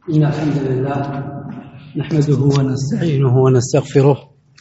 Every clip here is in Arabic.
إن الحمد لله نحمده ونستعينه ونستغفره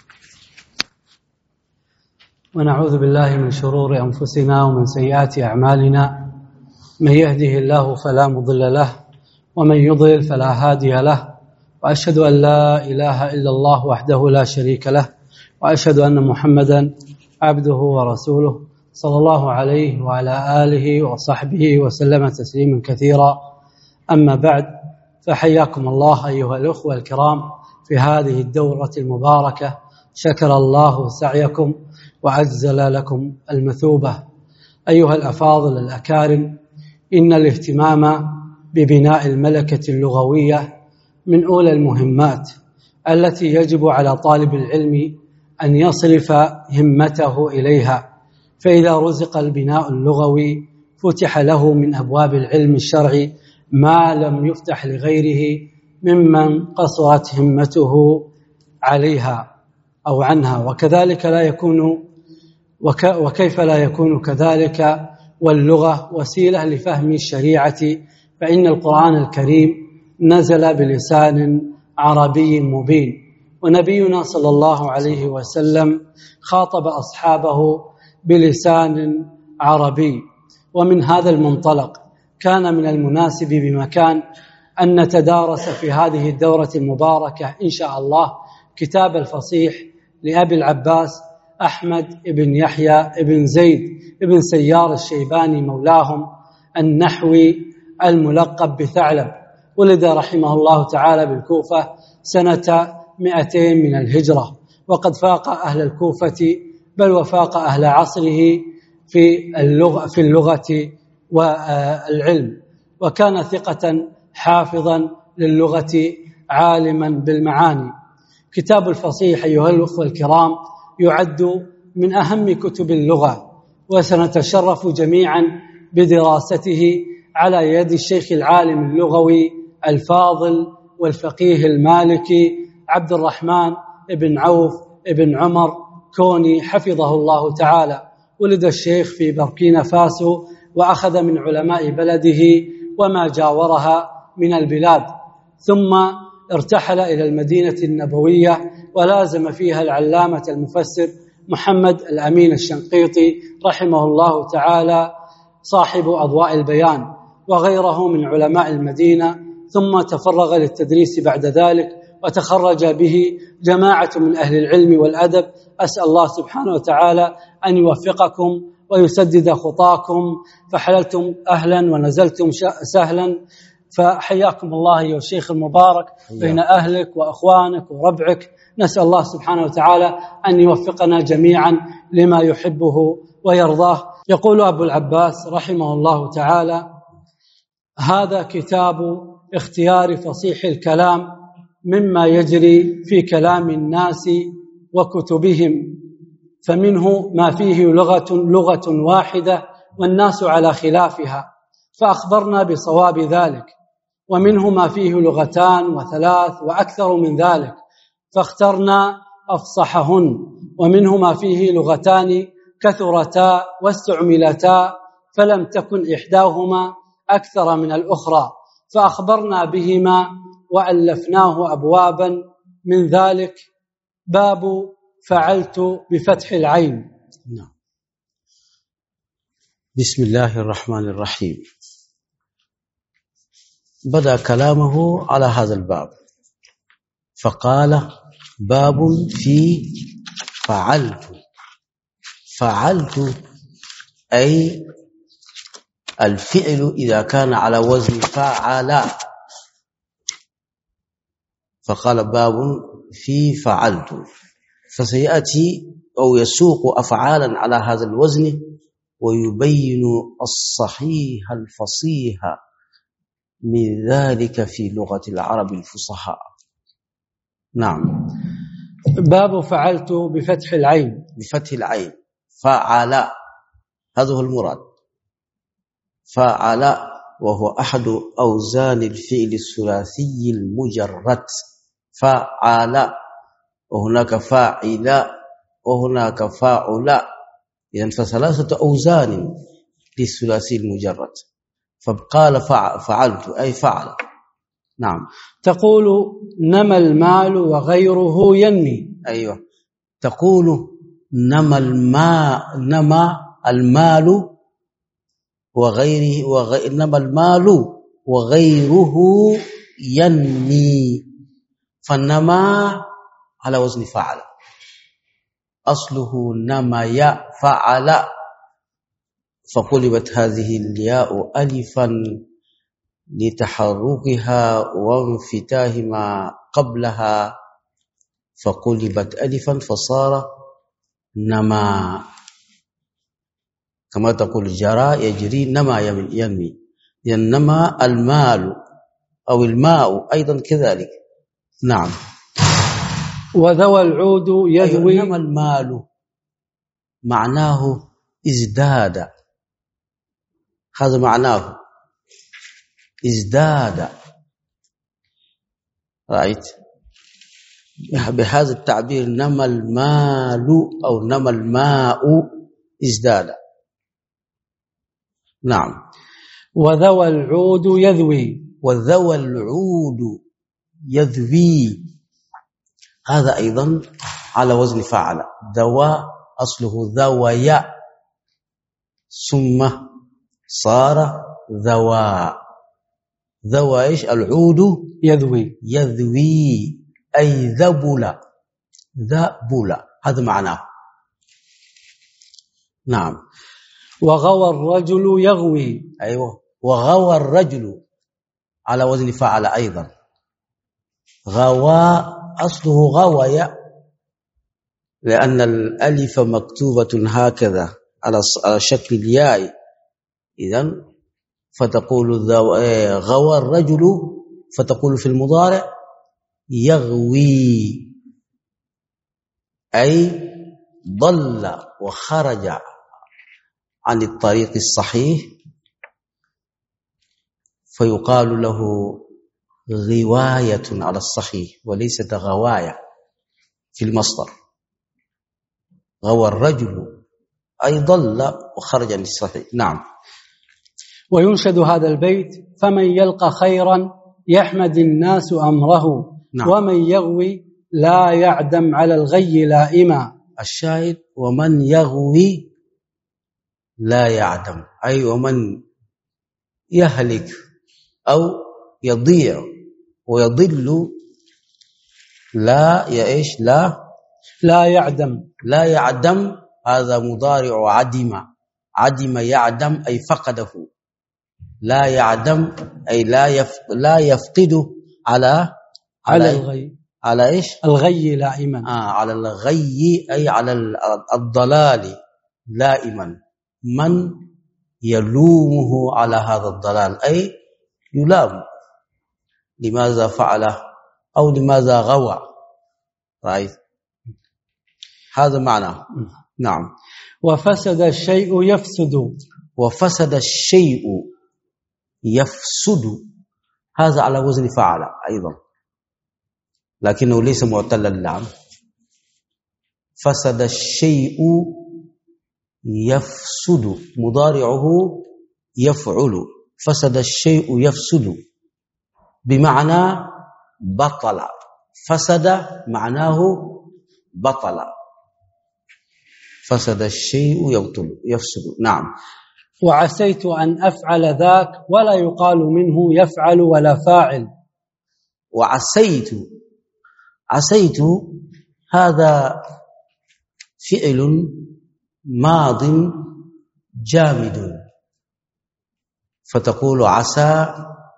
ونعوذ بالله من شرور أنفسنا ومن سيئات أعمالنا. من يهده الله فلا مضل له ومن يضلل فلا هادي له، وأشهد أن لا إله إلا الله وحده لا شريك له، وأشهد أن محمدا عبده ورسوله صلى الله عليه وعلى آله وصحبه وسلم تسليما كثيرا. أما بعد، فحياكم الله أيها الأخوة الكرام في هذه الدورة المباركة. شكر الله سعيكم وعجل لكم المثوبة. أيها الأفاضل الأكارم، إن الاهتمام ببناء الملكة اللغوية من أولى المهمات التي يجب على طالب العلم أن يصرف همته إليها، فإذا رزق البناء اللغوي فتح له من أبواب العلم الشرعي ما لم يفتح لغيره ممن قصرت همته عليها أو عنها. وكذلك لا يكون وكيف لا يكون كذلك واللغة وسيلة لفهم الشريعة، فإن القرآن الكريم نزل بلسان عربي مبين، ونبينا صلى الله عليه وسلم خاطب أصحابه بلسان عربي. ومن هذا المنطلق كان من المناسب بمكان أن نتدارس في هذه الدورة المباركة إن شاء الله كتاب الفصيح لأبي العباس أحمد بن يحيى بن زيد بن سيار الشيباني مولاهم النحوي الملقب بثعلب. ولد رحمه الله تعالى بالكوفة سنة 200 من الهجرة، وقد فاق أهل الكوفة بل وفاق أهل عصره في اللغة والعلم، وكان ثقة حافظا للغة عالما بالمعاني. كتاب الفصيح أيها الأخوة الكرام يعد من أهم كتب اللغة، وسنتشرف جميعا بدراسته على يد الشيخ العالم اللغوي الفاضل والفقيه المالكي عبد الرحمن بن عوف بن عمر كوني حفظه الله تعالى. ولد الشيخ في بوركينا فاسو، وأخذ من علماء بلده وما جاورها من البلاد، ثم ارتحل إلى المدينة النبوية ولازم فيها العلامة المفسر محمد الأمين الشنقيطي رحمه الله تعالى صاحب أضواء البيان وغيره من علماء المدينة، ثم تفرغ للتدريس بعد ذلك، وتخرج به جماعة من أهل العلم والأدب. أسأل الله سبحانه وتعالى أن يوفقكم ويسدد خطاكم، فحللتم أهلا ونزلتم سهلا، فحياكم الله يا شيخ المبارك بين أهلك وأخوانك وربعك. نسأل الله سبحانه وتعالى أن يوفقنا جميعا لما يحبه ويرضاه. يقول أبو العباس رحمه الله تعالى: هذا كتاب اختيار فصيح الكلام مما يجري في كلام الناس وكتبهم، فمنه ما فيه لغة واحدة والناس على خلافها، فأخبرنا بصواب ذلك، ومنه ما فيه لغتان وثلاث وأكثر من ذلك فاخترنا أفصحهن، ومنه ما فيه لغتان كثرتا واستعملتا فلم تكن إحداهما أكثر من الأخرى، فأخبرنا بهما وألفناه أبوابا. من ذلك باب فعلت بفتح العين. بسم الله الرحمن الرحيم. بدأ كلامه على هذا الباب فقال: باب في فعلت أي الفعل إذا كان على وزن فعل، فقال باب في فعلت، فسيأتي أو يسوق أفعالا على هذا الوزن ويبين الصحيح الفصيح من ذلك في لغة العرب الفصحاء. نعم. باب فعلت بفتح العين. بفتح العين، فعل، هذا هو المراد. فعل وهو أحد أوزان الفعل الثلاثي المجرد، فعل، وهناك فاعل وهناك فاعل، إذن فثلاثة أوزان للثلاثي المجرد. فقال فعلت أي فعل. نعم. تقول نمى المال وغيره ينمي. أيوة، تقول نمى المال نمى المال وغيره ينمي. فالنمى على وزن فعل، أصله نمى فعل، فقلبت هذه الياء ألفا لتحركها وانفتاح ما قبلها، فقلبت ألفا فصار نما. كما تقول جرى يجري، نما ينمي، ينمى المال أو الماء أيضا كذلك. نعم. وذوى العود يذوي. نما المال معناه ازداد، هذا معناه ازداد، رأيت؟ بهذا التعبير نما المال أو نما الماء ازداد. نعم. وذوى العود يذوي. وذوى العود يذوي، هذا أيضا على وزن فعل. ذوى أصله ذوي ثم صار ذوى. ذوى إيش؟ العود يذوي. يذوي أي ذبل، ذبل، هذا معناه. نعم. وغوى الرجل يغوي. أيوة، وغوى الرجل على وزن فعل أيضا. غوى أصله غوي، لأن الألف مكتوبة هكذا على شكل الياء، إذن فتقول غوى الرجل، فتقول في المضارع يغوي أي ضل وخرج عن الطريق الصحيح، فيقال له غواية على الصحيح وليست غواية في المصدر. غوى الرجل أي ضل وخرج عن الصحيح. نعم. وينشد هذا البيت: فمن يلقى خيرا يحمد الناس أمره. نعم. ومن يغوي لا يعدم على الغي لائما. الشاهد ومن يغوي لا يعدم، أي ومن يهلك أو يضيع ويضل لا يعيش لا يعدم. لا يعدم هذا مضارع عدم. عدم يعدم أي فقده. لا يعدم أي لا يفقد على الغي. على إيش؟ الغي لائما. على الغي أي على الضلال لائما. من يلومه على هذا الضلال أي يلام، لماذا فعل أو لماذا غوى. رأيت؟ هذا معنى. نعم. وفسد الشيء يفسد. وفسد الشيء يفسد، هذا على وزن فعل أيضا، لكنه ليس معتل اللام. فسد الشيء يفسد، مضارعه يفعل. فسد الشيء يفسد بمعنى بطل. فسد معناه بطل. فسد الشيء يفسد. نعم. وعسيت أن أفعل ذاك ولا يقال منه يفعل ولا فاعل. وعسيت، عسيت هذا فعل ماض جامد، فتقول عسى،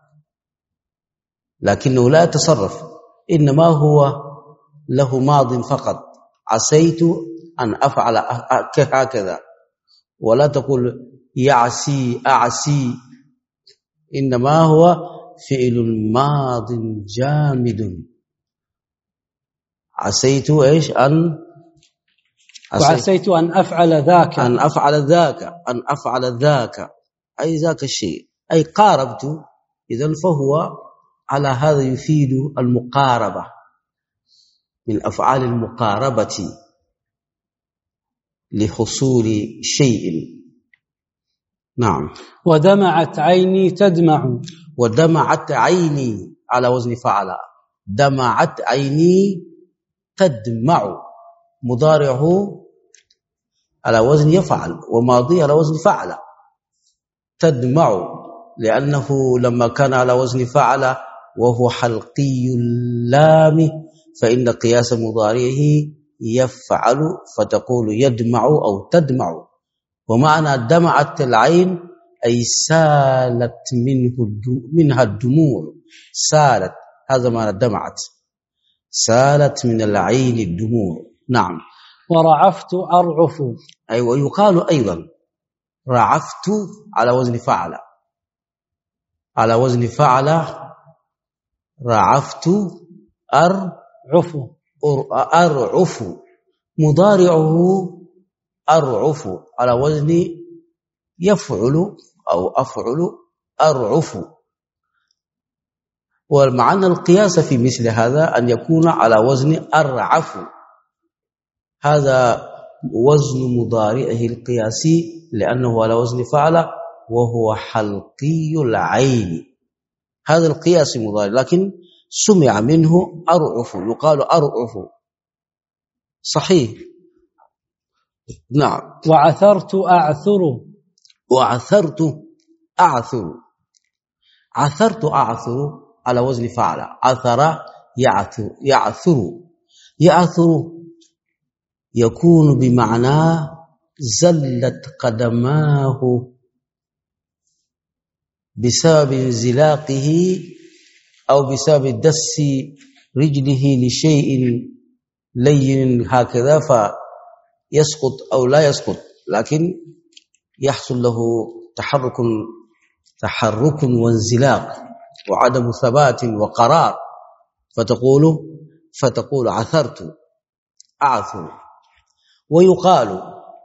لكنه لا يتصرف، إنما هو له ماض فقط. عسيت أن أفعل هكذا، ولا تقول يعسي أعسي، إنما هو فعل ماض جامد. عسيت إيش؟ وعسيت أن أفعل ذاك. أن أفعل ذاك، أن أفعل ذاك أي ذاك الشيء، أي قاربت. إذن فهو على هذا يفيد المقاربة، من أفعال المقاربة لحصول شيء. نعم. ودمعت عيني تدمع. ودمعت عيني، على وزن فعل. دمعت عيني تدمع، مضارعه على وزن يفعل وماضي على وزن فعل. تدمع لأنه لما كان على وزن فعل وهو حلقي اللام فإن قياس مضارعه يفعل، فتقول يدمع أو تدمع. ومعنى دمعت العين أي سالت منها الدموع، سالت، هذا معنى دمعت، سالت من العين الدموع. نعم. ورعفت أرعف. أيوة، يقال أيضا رعفت على وزن فعل، على وزن فعل رعفت أرعف، أرعف، مضارعه أرعف على وزن يفعل أو أفعل، أرعف. والمعنى القياس في مثل هذا أن يكون على وزن أرعف، هذا وزن مضارعه القياسي لأنه على وزن فعل وهو حلقي العين، هذا القياس مضارع، لكن سمع منه أرعف، يقال أرعف، صحيح. نعم. وعثرت أعثر. وعثرت أعثر، عثرت أعثر على وزن فعل، عثر يعثر، يعثر، يعثر يكون بمعنى زلت قدماه بسبب انزلاقه أو بسبب دس رجله لشيء لين هكذا فيسقط أو لا يسقط، لكن يحصل له تحرك وانزلاق وعدم ثبات وقرار، فتقول عثرت أعثر. ويقال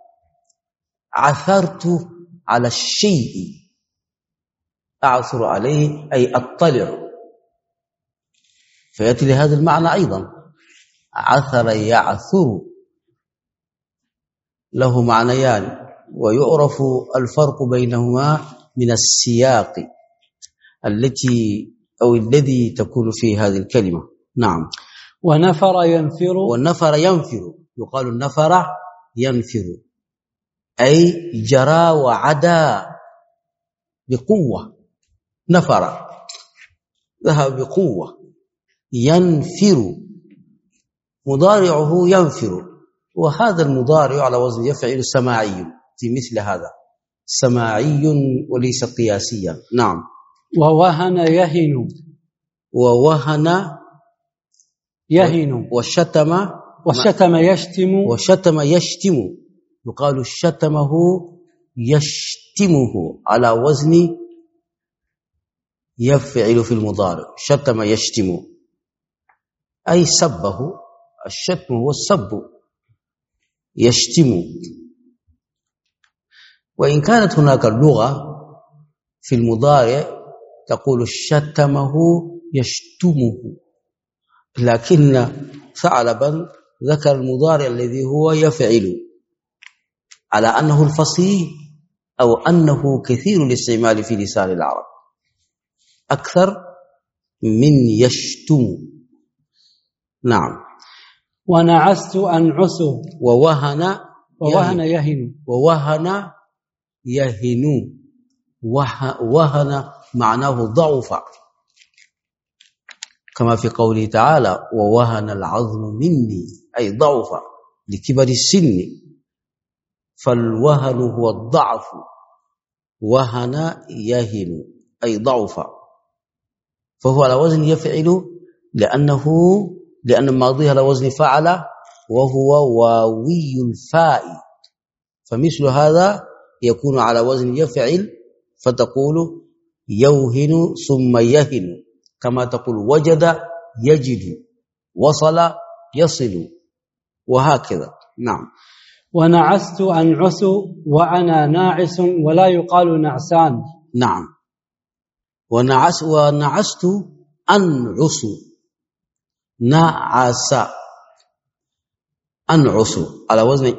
عثرت على الشيء، أعثر عليه أي أطلع، فيأتي لهذا المعنى أيضا، عثر يعثر له معنيان، ويعرف الفرق بينهما من السياق الذي تكون فيه هذه الكلمة. نعم. ونفر ينفر. والنفر ينفر، يقال النفر ينفر أي جرى وعدا بقوة، نفر ذهب بقوة. ينفر مضارعه ينفر، وهذا المضارع على وزن يفعل سماعي في مثل هذا، سماعي وليس قياسيا. نعم. ووهن يهن. ووهن يهن. وشتم يشتم. وشتم يشتم، يقال شتمه يشتمه على وزن يفعل في المضارع، شتم يشتم أي سبه، الشتم هو السب، يشتم. وإن كانت هناك اللغة في المضارع تقول شتمه يشتمه، لكن ثعلبا ذكر المضارع الذي هو يفعل على أنه الفصيح أو أنه كثير الاستعمال في لسان العرب أكثر من يشتم. نعم. ونعست أنعس. ووهن يهن. ووهن يهن، وهن معناه ضعف، كما في قوله تعالى ووهن العظم مني أي ضعف لكبر السن، فالوهن هو الضعف، وهن يهن أي ضعف، فهو على وزن يفعل لأن ماضيه على وزن فعل وهو واوي الفاء، فمثل هذا يكون على وزن يفعل، فتقول يوهن ثم يهن، كما تقول وجد يجد، وصل يصل، وهكذا. نعم. ونعست أنعس وأنا ناعس ولا يقال نعسان. نعم. ونعست أنعس، نعس أنعس على وزن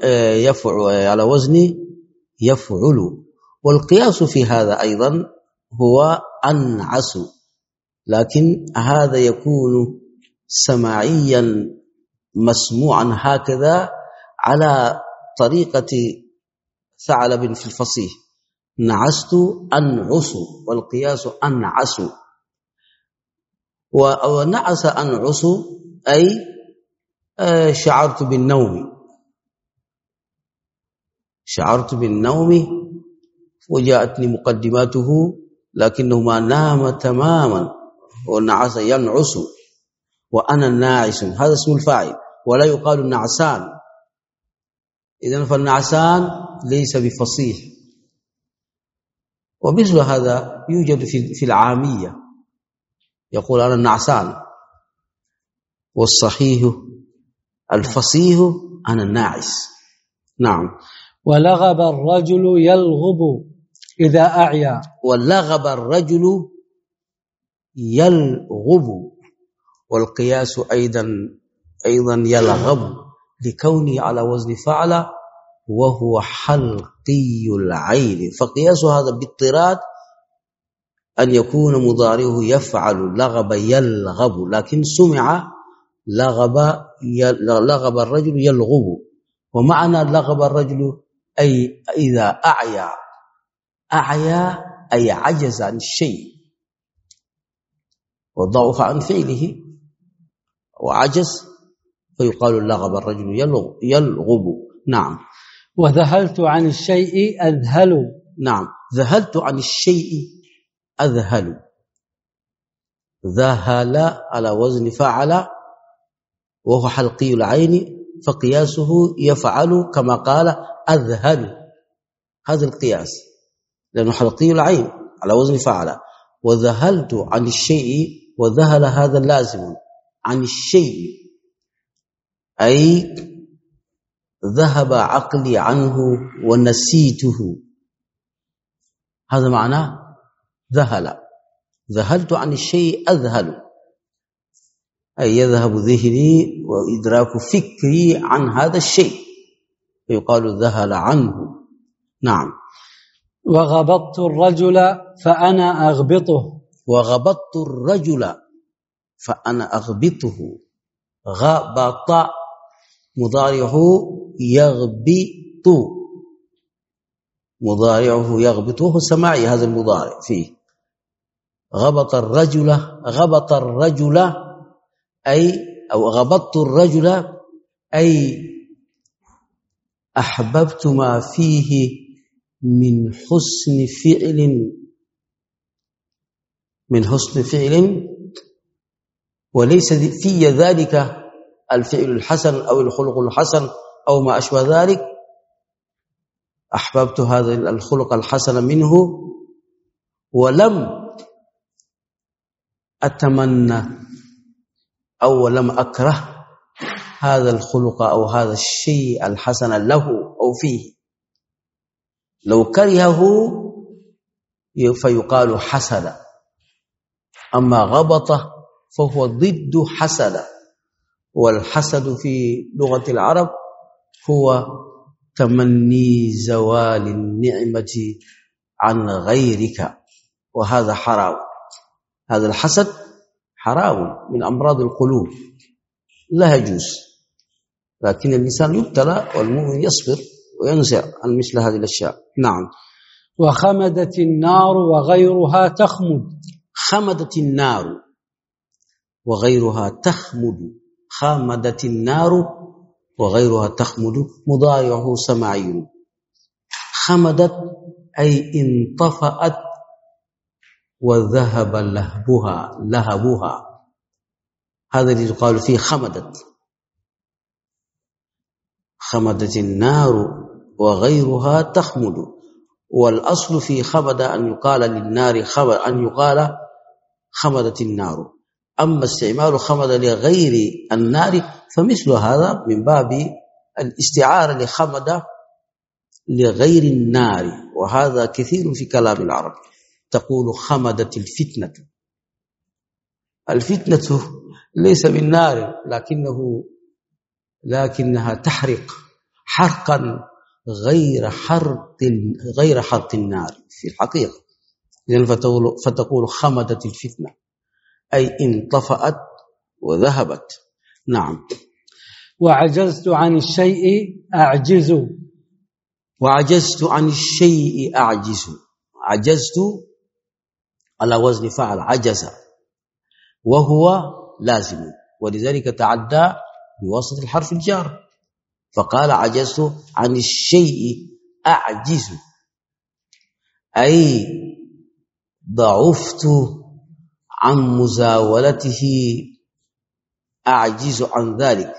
يفعل، والقياس في هذا أيضا هو أنعس، لكن هذا يكون سماعيا مسموعا هكذا على طريقة ثعلب في الفصيح. نعست أنعس، والقياس أنعس. ونعس أنعس أي شعرت بالنوم، شعرت بالنوم وجاءتني مقدماته لكنه ما نام تماما. ونعس ينعس وأنا ناعس، هذا اسم الفاعل، ولا يقال النعسان. إذن فالنعسان ليس بفصيح. ومثل هذا يوجد في العامية، يقول أنا النعسان، والصحيح الفصيح أنا الناعس. نعم. ولغب الرجل يلغب إذا أعيا. ولغب الرجل يلغب، والقياس أيضا يلغب لكونه على وزن فعل وهو حلقي العين. فقياس هذا باضطراد أن يكون مضارعه يفعل لغب يلغب، لكن سمع لغب الرجل يلغب. ومعنى لغب الرجل أي إذا أعيا. أعيا أي عجز عن الشيء وضعف عن فعله وعجز، فيقال لغب الرجل يلغب. نعم. وذهلت عن الشيء أذهل. نعم، ذهلت عن الشيء أذهل. ذهل على وزن فعل وهو حلقي العين، فقياسه يفعل كما قال أذهل. هذا القياس لأنه حلقي العين على وزن فعل. وذهلت عن الشيء، وذهل هذا لازم عن الشيء أي ذهب عقلي عنه ونسيته، هذا معناه ذهل. ذهلت عن الشيء أذهل أي يذهب ذهني وإدراك فكري عن هذا الشيء، فيقال ذهل عنه. نعم. وغبطت الرجل فأنا أغبطه. وغبطت الرجل فأنا أغبطه. غبط مضارعه يغبط، مضارعه يغبطه سماعي هذا المضارع فيه. غبط الرجل، غبط الرجل أي أو غبطت الرجل أي أحببت ما فيه من حسن فعل، من حسن فعل، وليس في ذلك الفعل الحسن أو الخلق الحسن أو ما أشبه ذلك. أحببت هذا الخلق الحسن منه ولم أتمنى أو لم أكره هذا الخلق أو هذا الشيء الحسن له أو فيه. لو كرهه فيقال حسد، أما غبطه فهو ضد حسد. والحسد في لغة العرب هو تمني زوال النعمة عن غيرك، وهذا حرام. هذا الحسد حرام من أمراض القلوب لا يجوز، لكن الإنسان يبتلى والمؤمن يصبر وينزع عن مثل هذه الأشياء. نعم. وخمدت النار وغيرها تخمد. خمدت النار وغيرها تخمد. خمدت النار وغيرها تخمد مضارعه سماعي. خمدت أي انطفأت وذهب لهبها، هذا الذي يقال فيه خمدت. خمدت النار وغيرها تخمد. والأصل في خمد أن يقال للنار أن يقال خمدت النار. أما استعمال خمد لغير النار فمثل هذا من باب الاستعارة لخمد لغير النار، وهذا كثير في كلام العرب. تقول خمدت الفتنة. الفتنة ليس بالنار لكنها تحرق حرقا غير حرق النار في الحقيقة. فتقول خمدت الفتنة. أي انطفأت وذهبت. نعم. وعجزت عن الشيء أعجز. وعجزت عن الشيء أعجز. عجزت على وزن فعل عجز، وهو لازم، ولذلك تعدى بواسطة الحرف الجار، فقال عجزت عن الشيء أعجز، أي ضعفت عن مزاولته، أعجز عن ذلك،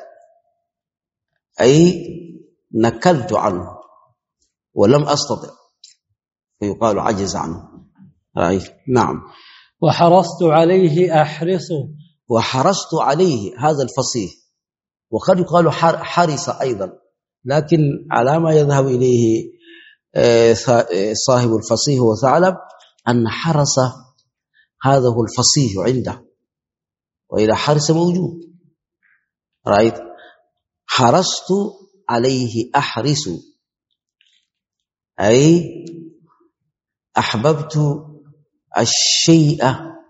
أي نكلت عنه ولم أستطع، فيقال عجز عنه. نعم. وحرصت عليه أحرص. وحرصت عليه، هذا الفصيح، وقد يقال حرص أيضا، لكن على ما يذهب إليه صاحب الفصيح وثعلب أن حرص هذا هو الفصيح عنده، وإذا حرص موجود. رأيت؟ حرصت عليه أحرص، أي أحببت الشيء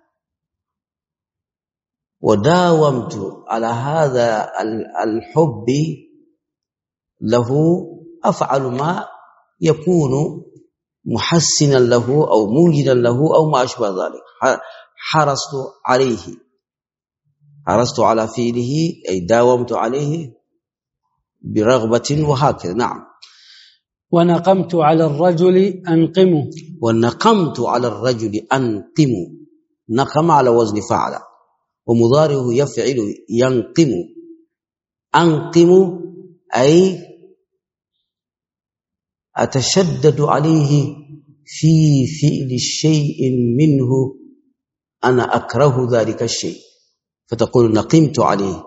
وداومت على هذا الحب له، أفعل ما يكون محسنا له أو موجدا له أو ما أشبه ذلك. حرصت عليه، حرصت على فعله، أي داومت عليه برغبة، وهكذا. نعم. ونقمت على الرجل أنقم. ونقمت على الرجل أنقم، نقم على وزن فعل، ومضارعه يفعل ينقم. أنقم أي أتشدد عليه في فعل شيء منه أنا أكره ذلك الشيء، فتقول نقمت عليه،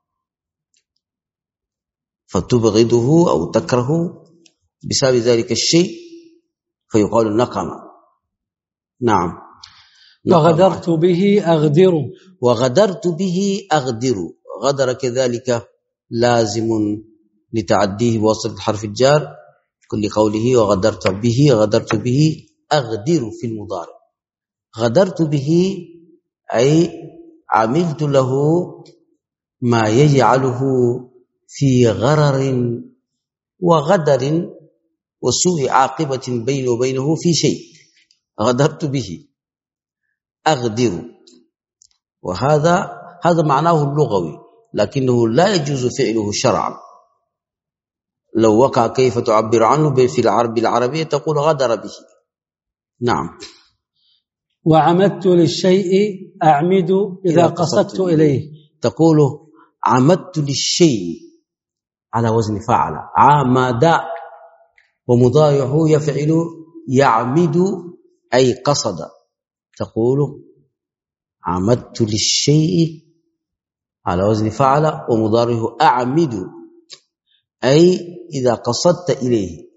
فتبغضه أو تكره بسبب ذلك الشيء، فيقال نقم. نعم. وغدرت به أغدر. وغدرت به أغدر، غدر كذلك لازم لتعديه بواسطة حرف الجار، كل قوله وغدرت به، غدرت به أغدر في المضارع. غدرت به أي عملت له ما يجعله في غرر وغدر وسوء عاقبة بينه وبينه في شيء، غدرت به أغدر. وهذا معناه اللغوي، لكنه لا يجوز فعله شرعا. لو وقع كيف تعبر عنه في العربية تقول غدر به. نعم. وعمدت للشيء أعمد إذا قصدت إليه، تقول عمدت للشيء على وزن فعل، عمد، ومضارعه يفعل يعمد أي قصد، تقول عمدت للشيء على وزن فعل، ومضارعه أعمد أي إذا قصدت إليه،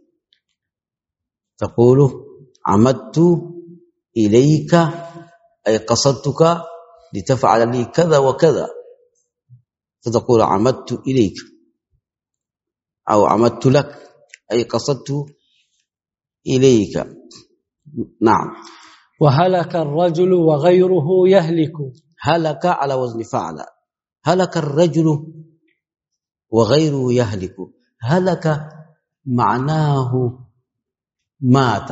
تقول عمدت إليك أي قصدتك لتفعل لي كذا وكذا، فتقول عمدت إليك، أو عمدت لك أي قصدت إليك. نعم. وهلك الرجل وغيره يهلك. هلك على وزن فعل، هلك الرجل وغيره يهلك. هلك معناه مات،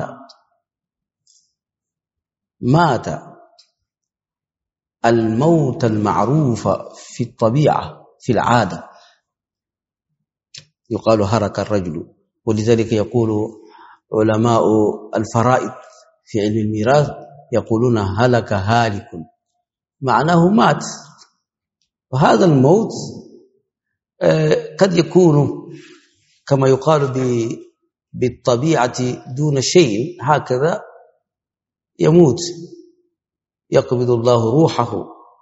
مات الموت المعروف في الطبيعة في العادة، يقال هلك الرجل. ولذلك يقول علماء الفرائض في علم الميراث يقولون هلك هالك، معناه مات. وهذا الموت قد يكون كما يقال بالطبيعة دون شيء، هكذا يموت، يقبض الله روحه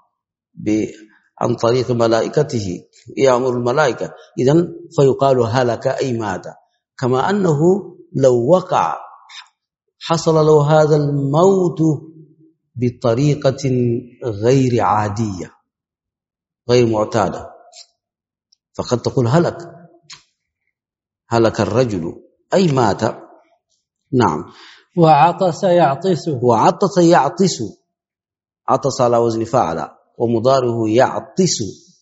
عن طريق ملائكته، يأمر الملائكة، إذن فيقال هلك أي مات. كما أنه لو وقع حصل له هذا الموت بطريقة غير عادية غير معتادة، فقد تقول هلك، هلك الرجل أي مات. نعم. وعطس يعطس. وعطس يعطس عطس على وزن فعل، ومضارعه يعطس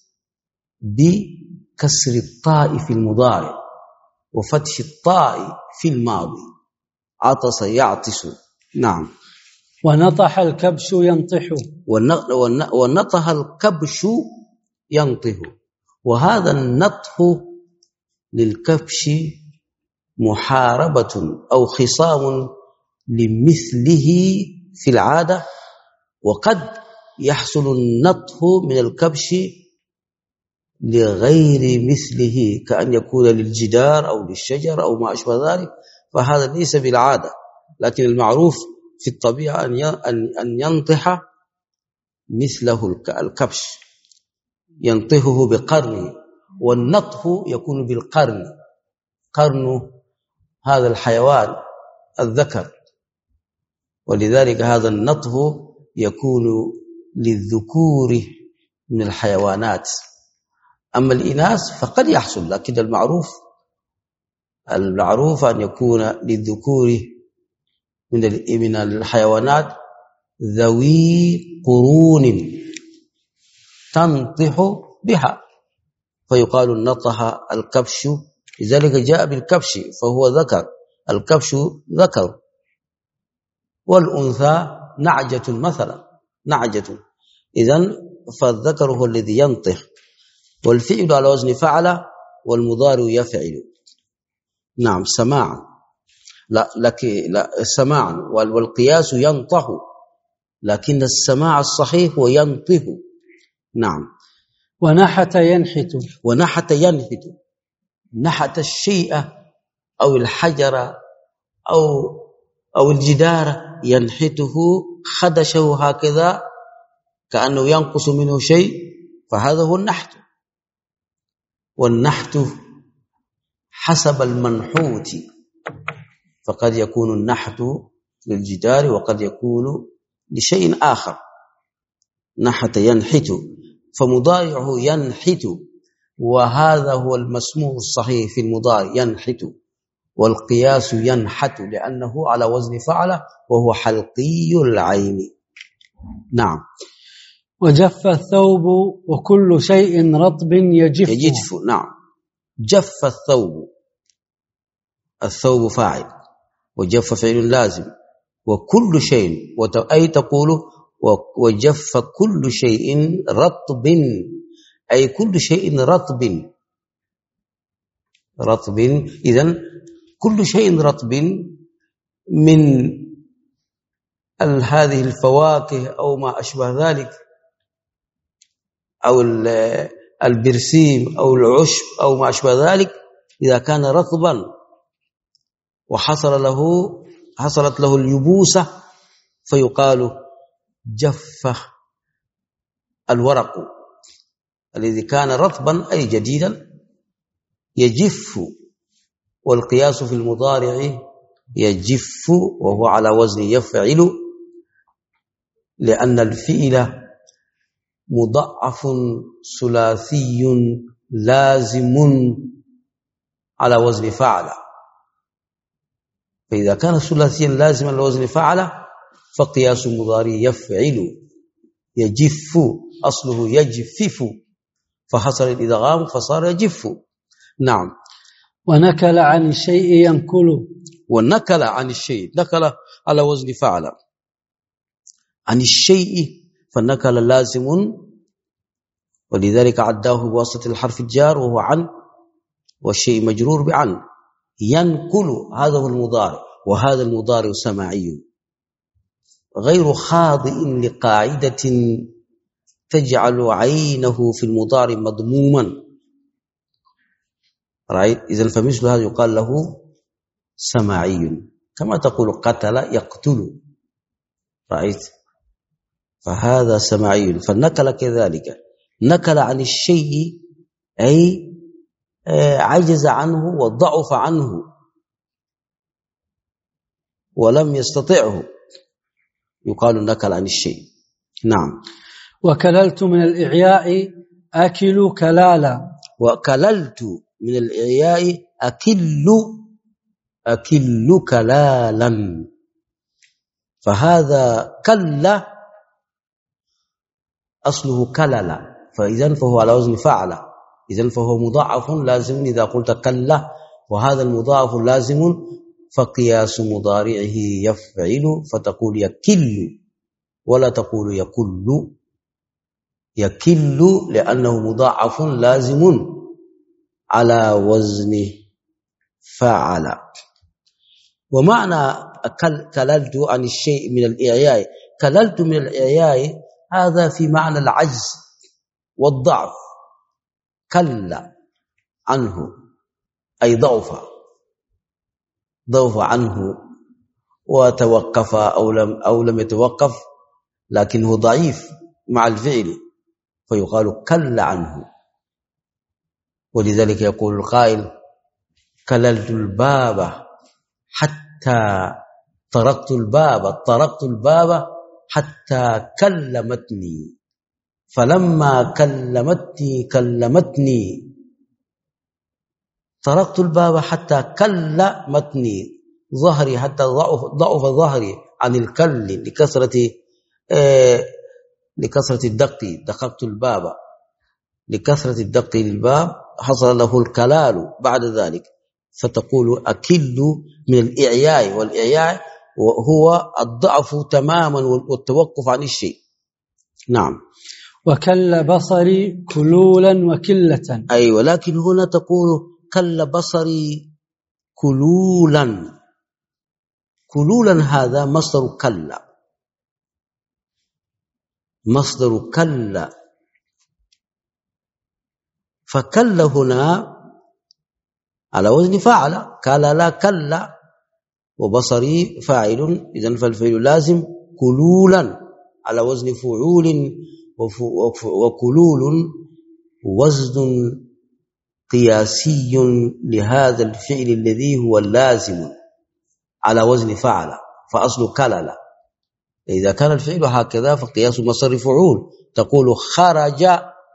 بكسر الطاء في المضارع وفتح الطاء في الماضي. عطس يعطس. نعم. ونطح الكبش ينطح. ونطح الكبش ينطح. وهذا النطح للكبش محاربة أو خصام لمثله في العادة، وقد يحصل النطح من الكبش لغير مثله، كأن يكون للجدار أو للشجر أو ما أشبه ذلك، فهذا ليس بالعادة. لكن المعروف في الطبيعة أن ينطح مثله الكبش، ينطحه بقرنه، والنطح يكون بالقرن، قرن هذا الحيوان الذكر، ولذلك هذا النطح يكون للذكور من الحيوانات. أما الإناث فقد يحصل، لكن المعروف أن يكون للذكور من الحيوانات ذوي قرون تنطح بها، فيقال نطح الكبش، لذلك جاء بالكبش فهو ذكر، الكبش ذكر، والأنثى نعجة مثلا، نعجة. إذن فالذكر هو الذي ينطح، والفعل على وزن فعل، والمضارع يفعل. نعم. سماعا، لا سماعا، والقياس ينطح، لكن السماع الصحيح هو ينطح. نعم. ونحت ينحت. ونحت ينحت، نحت الشيء أو الحجر أو الجدار ينحته، خدشه هكذا كأنه ينقص منه شيء، فهذا هو النحت. والنحت حسب المنحوت، فقد يكون النحت للجدار وقد يكون لشيء آخر. نحت ينحت، فمضارعه ينحت، وهذا هو المسموع الصحيح في المضارع ينحت، والقياس ينحت لأنه على وزن فعل وهو حلقي العين. نعم. وجف الثوب وكل شيء رطب يجف. نعم. جف الثوب، الثوب فاعل، وجف فعل لازم، وكل شيء أي تقول وجف كل شيء رطب، أي كل شيء رطب. إذن كل شيء رطب من هذه الفواكه أو ما أشبه ذلك، أو البرسيم أو العشب أو ما أشبه ذلك، إذا كان رطبا وحصلت له اليبوسة فيقال جف الورق الذي كان رطبا أي جديدا يجف. والقياس في المضارع يجف وهو على وزن يفعل، لأن الفعل مضاعف ثلاثي لازم على وزن فعل، فإذا كان ثلاثيا لازما على وزن فعل فقياس المضارع يفعل، يجف، أصله يجفف، فحصل الإدغام فصار يجف. نعم. ونكل عن الشيء ينكل. ونكل عن الشيء، نكل على وزن فعل عن الشيء، فالنكل لازم، ولذلك عداه بواسطة الحرف الجار وهو عن، والشيء مجرور بعن. ينكل هذا هو المضارع، وهذا المضارع سماعي غير خاضع لقاعدة تجعل عينه في المضارع مضموما. إذن فمثل هذا يقال له سماعي، كما تقول قتل يقتل. فهذا سماعي. فالنكل كذلك، نكل عن الشيء أي عجز عنه وضعف عنه ولم يستطعه، يقال نكل عن الشيء. نعم. وكللت من الإعياء أكل كلالا. وكللت من الإعياء أكل كلالا، فهذا كل أصله كلل، فإذن فهو على وزن فعل، إذن فهو مضاعف لازم إذا قلت كل، وهذا المضاعف لازم، فقياس مضارعه يفعل، فتقول يكل ولا تقول يكل. يكل لأنه مضاعف لازم على وزن فعل. ومعنى كللت عن الشيء من الإعياء، كللت من الإعياء هذا في معنى العجز والضعف. كل عنه أي ضعف عنه وتوقف أو لم يتوقف، لكنه ضعيف مع الفعل فيقال كل عنه. ولذلك يقول القائل كللت الباب حتى طرقت الباب حتى كلمتني، فلما كلمتني طرقت الباب حتى كلمتني، ظهري حتى ضعف ظهري عن الكل لكثرة الدق، دققت الباب لكثرة الدق للباب حصل له الكلال بعد ذلك، فتقول أكل من الإعياء، والإعياء هو الضعف تماما والتوقف عن الشيء. نعم. وكل بصري كلولا وكلة، أي ولكن هنا تقول كل بصري كلولا. كلولا هذا مصدر كل، فكل هنا على وزن فعل، كلا كلا، وبصري فاعل، إذن فالفعل لازم، كلولا على وزن فعول، وكلول وزن قياسي لهذا الفعل الذي هو اللازم على وزن فعل، فأصل كلل. إذا كان الفعل هكذا فقياس مصدر فعول، تقول خرج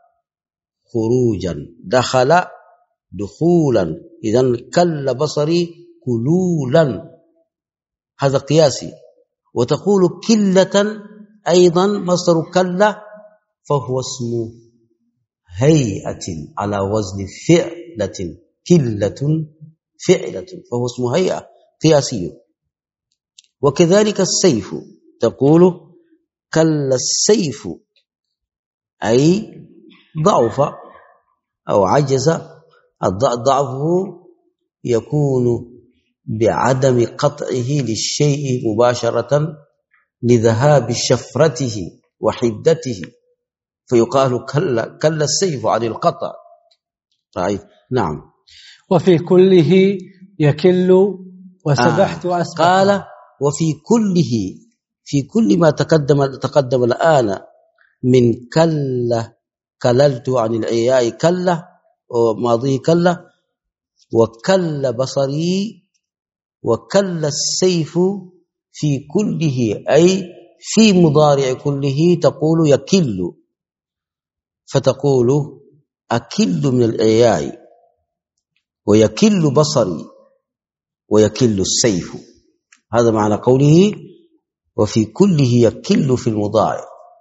خروجا، دخل دخولا، إذن كل بصري كلولا، هذا قياسي. وتقول كلة أيضا مصدر كلة، فهو اسم هيئة على وزن فعلة، كلة فعلة، فهو اسم هيئة قياسي. وكذلك السيف، تقول كل السيف أي ضعف أو عجز، ضعفه يكون بعدم قطعه للشيء مباشرة لذهاب شفرته وحدته، فيقال كل السيف عن القطع. طيب. نعم. وفي كله يكل وسبحت وأسبح. قال وفي كله، في كل ما تقدم الآن من كللت عن العياء كله وماضيه كله، وكل بصري، وكل السيف، في كله أي في مضارع كله تقول يكل، فتقول أكل من العياء، ويكل بصري، ويكل السيف. هذا معنى قوله وفي كله يكل في المضارع،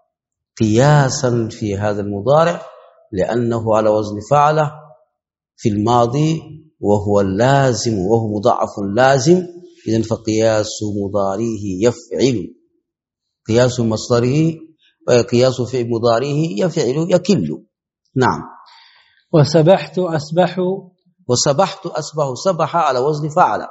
قياسا في هذا المضارع لأنه على وزن فعله في الماضي، وهو اللازم، وهو مضاعف لازم، إذن فقياس مضارعه يفعل، قياس مصدره قياس في مضارعه يفعل يكل. نعم. وسبحت أسبح، وسبحت أسبح، سبح على وزن فعل،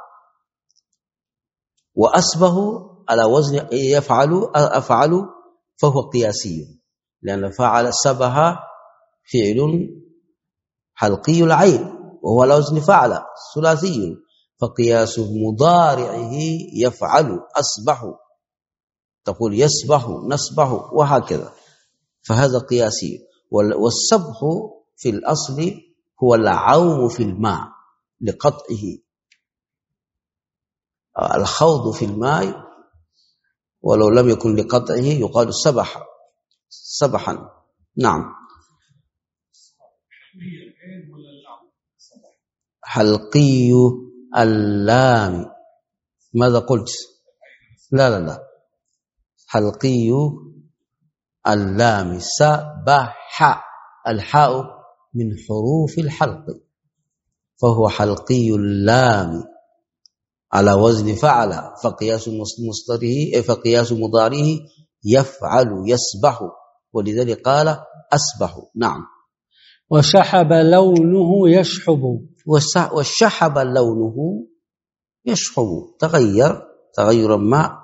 وأسبح على وزن أفعل، فهو قياسي، لأن فعل سبح فعل حلقي العين، وهو على وزن فعل ثلاثي، فقياس مضارعه يفعل أسبح، تقول يسبح نسبح وهكذا، فهذا قياسي. والسبح في الأصل هو العوم في الماء لقطعه، الخوض في الماء ولو لم يكن لقطعه يقال سبح، سبحا. نعم. حلقي اللام، ماذا قلت؟ لا حلقي اللام سبح، الحاء من حروف الحلق، فهو حلقي اللام على وزن فعل، فقياس مضارعه يفعل يسبح، ولذلك قال أسبح. نعم. وشحب لونه يشحب، والشحب لونه يشحب، تغيرا ما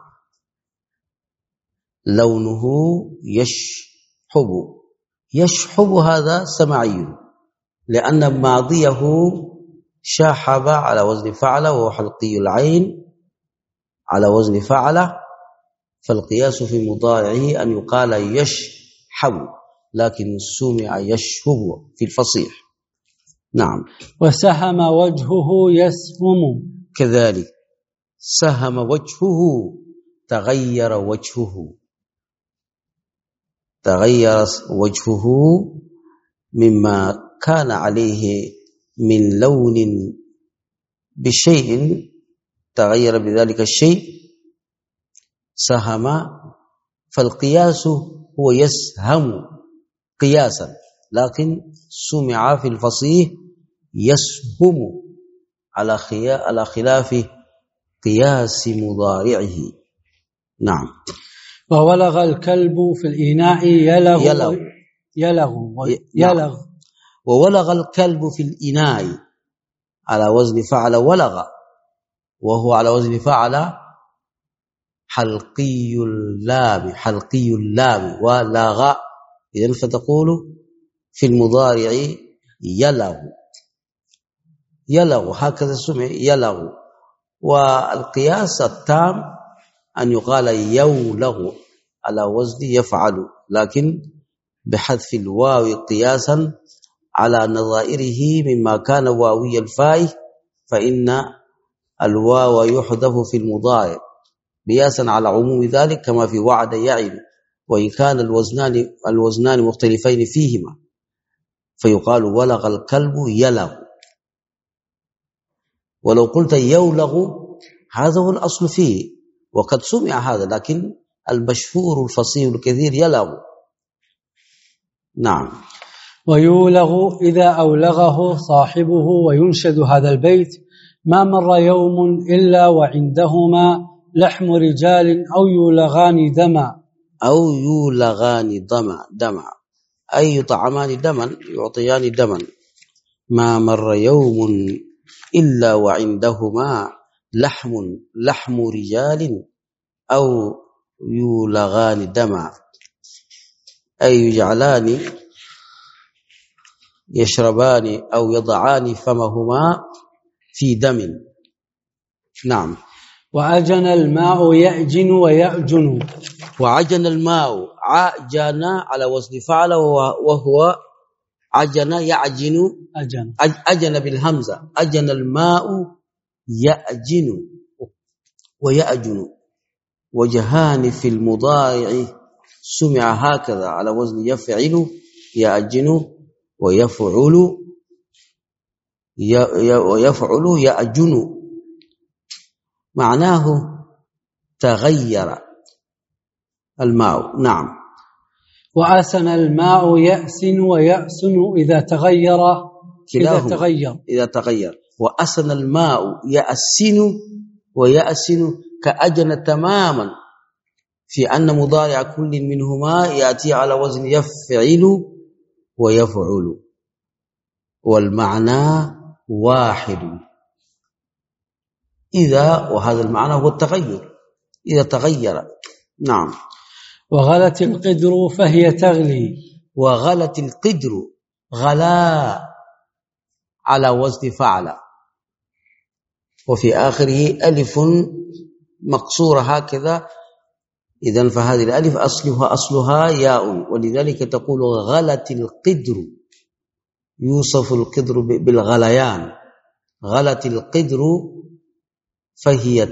لونه يشحب. يشحب هذا سمعي، لأن ماضيه شاحب على وزن فعل، وهو حلقي العين على وزن فعل، فالقياس في مضارعه أن يقال يشحب، لكن سمع يشهب في الفصيح. نعم. وسهم وجهه يسهم، كذلك سهم وجهه، تغير وجهه، تغير وجهه مما كان عليه من لون بشيء، تغير بذلك الشيء سهم، فالقياس هو يسهم قياسا، لكن سمع في الفصيح يسهم على خلاف قياس مضارعه. نعم. وولغ الكلب في الإناء يلغ. وولغ الكلب في الإناء على وزن فعل ولغ، وهو على وزن فعل حلقي اللام ولغ، إذن فتقول في المضارع يلغ، هكذا سمع يلغ. والقياس التام أن يقال يولغ على وزن يفعل، لكن بحذف الواو قياسا على نظائره مما كان واوي الفاء، فإن الواو يحذف في المضارع قياسا على عموم ذلك، كما في وعد يعد، وإن كان الوزنان مختلفين فيهما، فيقال ولغ الكلب يلغ. ولو قلت يولغ هذا هو الأصل فيه، وقد سمع هذا، لكن المشهور الفصيح الكثير يلغ. نعم. ويولغ إذا أولغه صاحبه، وينشد هذا البيت: ما مر يوم إلا وعندهما لحم رجال أو يولغان دما أي يطعمان دما، يعطيان دما. ما مر يوم إلا وعندهما لحم رجال أو يولغان دما، أي يجعلان يشربان أو يضعان فمهما في دم. نعم. وعجن الماء يأجن ويأجن. وعجن الماء، عجن على وزن فعل، وهو عجن يعجن، أجن بالهمزة، أجن الماء يأجن ويأجن، وجهان في المضارع سمع هكذا على وزن يفعل، يأجن ويفعل يأجن، معناه تغير الماء. نعم. وأسن الماء يأسن ويأسن إذا تغير. وأسن الماء يأسن ويأسن، كأجن تماما، في أن مضارع كل منهما يأتي على وزن يفعل ويفعل، والمعنى واحد وهذا المعنى هو التغير إذا تغير. نعم. وغلت القدر فهي تغلي. وغلت القدر، غلا على وزن فعل، وفي آخره ألف مقصورة هكذا، إذن فهذه الألف أصلها ياء، ولذلك تقول غلت القدر، يوصف القدر بالغليان، غلت القدر فهي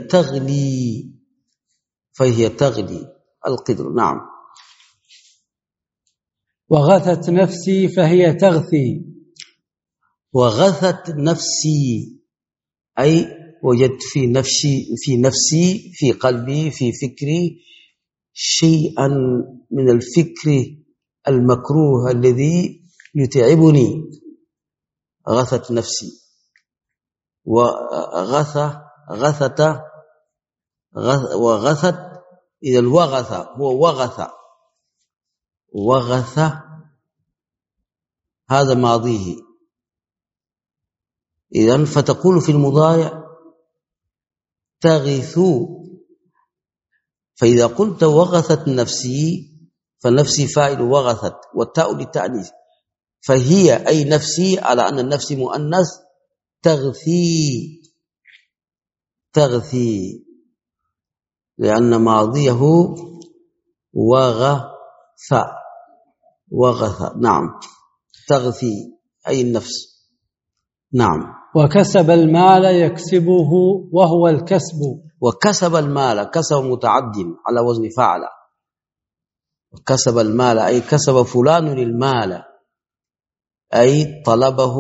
تغلي القدر. نعم. وغثت نفسي فهي تغثي. وغثت نفسي أي وجدت في نفسي في قلبي في فكري شيئا من الفكر المكروه الذي يتعبني، غثت نفسي. وغثت إذا الوغث هو وغث هذا ماضيه. إذن فتقول في المضارع تغث. فإذا قلت وغثت نفسي فنفسي فاعل وغثت، والتاء للتأنيث، فهي أي نفسي على أن النفس مؤنث تغثي لأن ماضيه وغث. نعم، تغثي أي النفس. نعم. وكسب المال يكسبه وهو الكسب. وكسب المال، كسب متعد على وزن فعل. وكسب المال أي كسب فلان المال، أي طلبه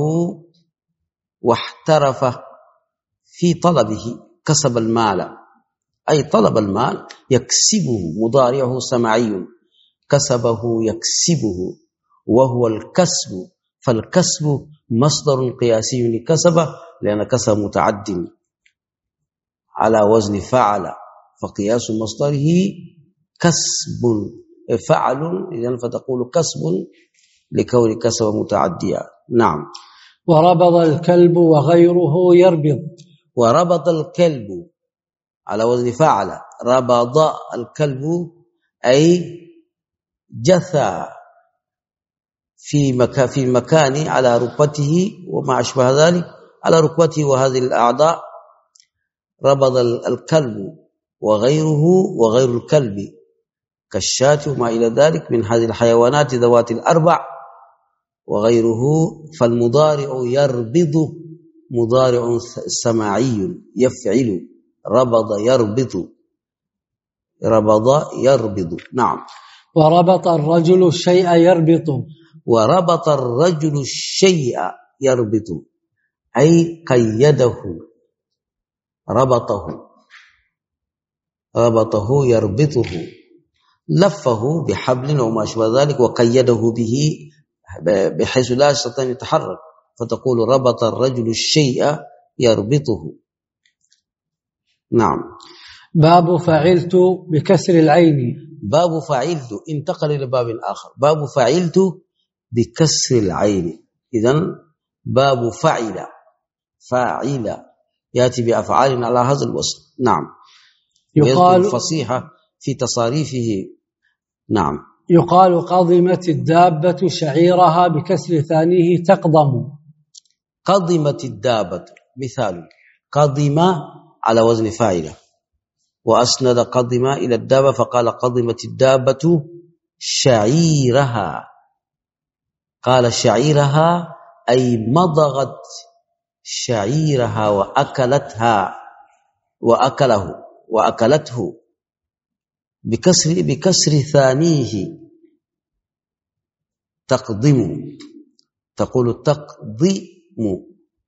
واحترف في طلبه. كسب المال أي طلب المال. يكسبه مضارعه سمعي، كسبه يكسبه وهو الكسب. فالكسب مصدر قياسي لكسب، لأن كسب متعد على وزن فعل، فقياس مصدره كسب فعل، إذن فتقول كسب لكون كسب متعديا. نعم. وربض الكلب وغيره يربض. وربض الكلب على وزن فعل. ربض الكلب أي جثى في مكان على ركبته وما أشبه ذلك، على ركبته وهذه الأعضاء. ربض الكلب وغيره وغير الكلب كالشاة وما إلى ذلك من هذه الحيوانات ذوات الأربع وغيره. فالمضارع يربض مضارع سماعي يفعل. ربض يربض. نعم. وربط الرجل الشيء يربط. وربط الرجل الشيء يربط أي قيده. ربطه يربطه، لفه بحبل وما أشبه ذلك وقيده به بحيث لا يستطيع أن يتحرك، فتقول ربط الرجل الشيء يربطه. نعم. باب فعلت بكسر العين. باب فعلت انتقل إلى باب آخر. باب فعلت بكسر العين. إذن باب فاعل يأتي بأفعال على هذا الوصف. نعم. يقال فصيحة في تصاريفه. نعم. يقال قضمت الدابة شعيرها بكسر ثانيه تقضم. قضمت الدابة مثال. قضم على وزن فاعل، وأسند قضم إلى الدابة فقال قضمت الدابة شعيرها. قال شعيرها أي مضغت شعيرها وأكلته بكسر ثانيه تقضم. تقول تقضم.